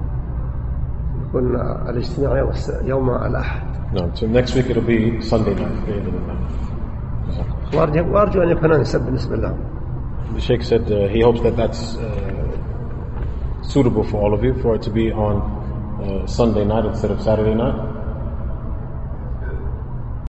يكون الاجتماع يوم الأحد. No, so next week it'll be Sunday night. وأرجو, وأرجو أن يكون أنسب بالنسبة لهم. The Sheikh said uh, he hopes that that's uh, suitable for all of you, for it to be on uh, Sunday night instead of Saturday night.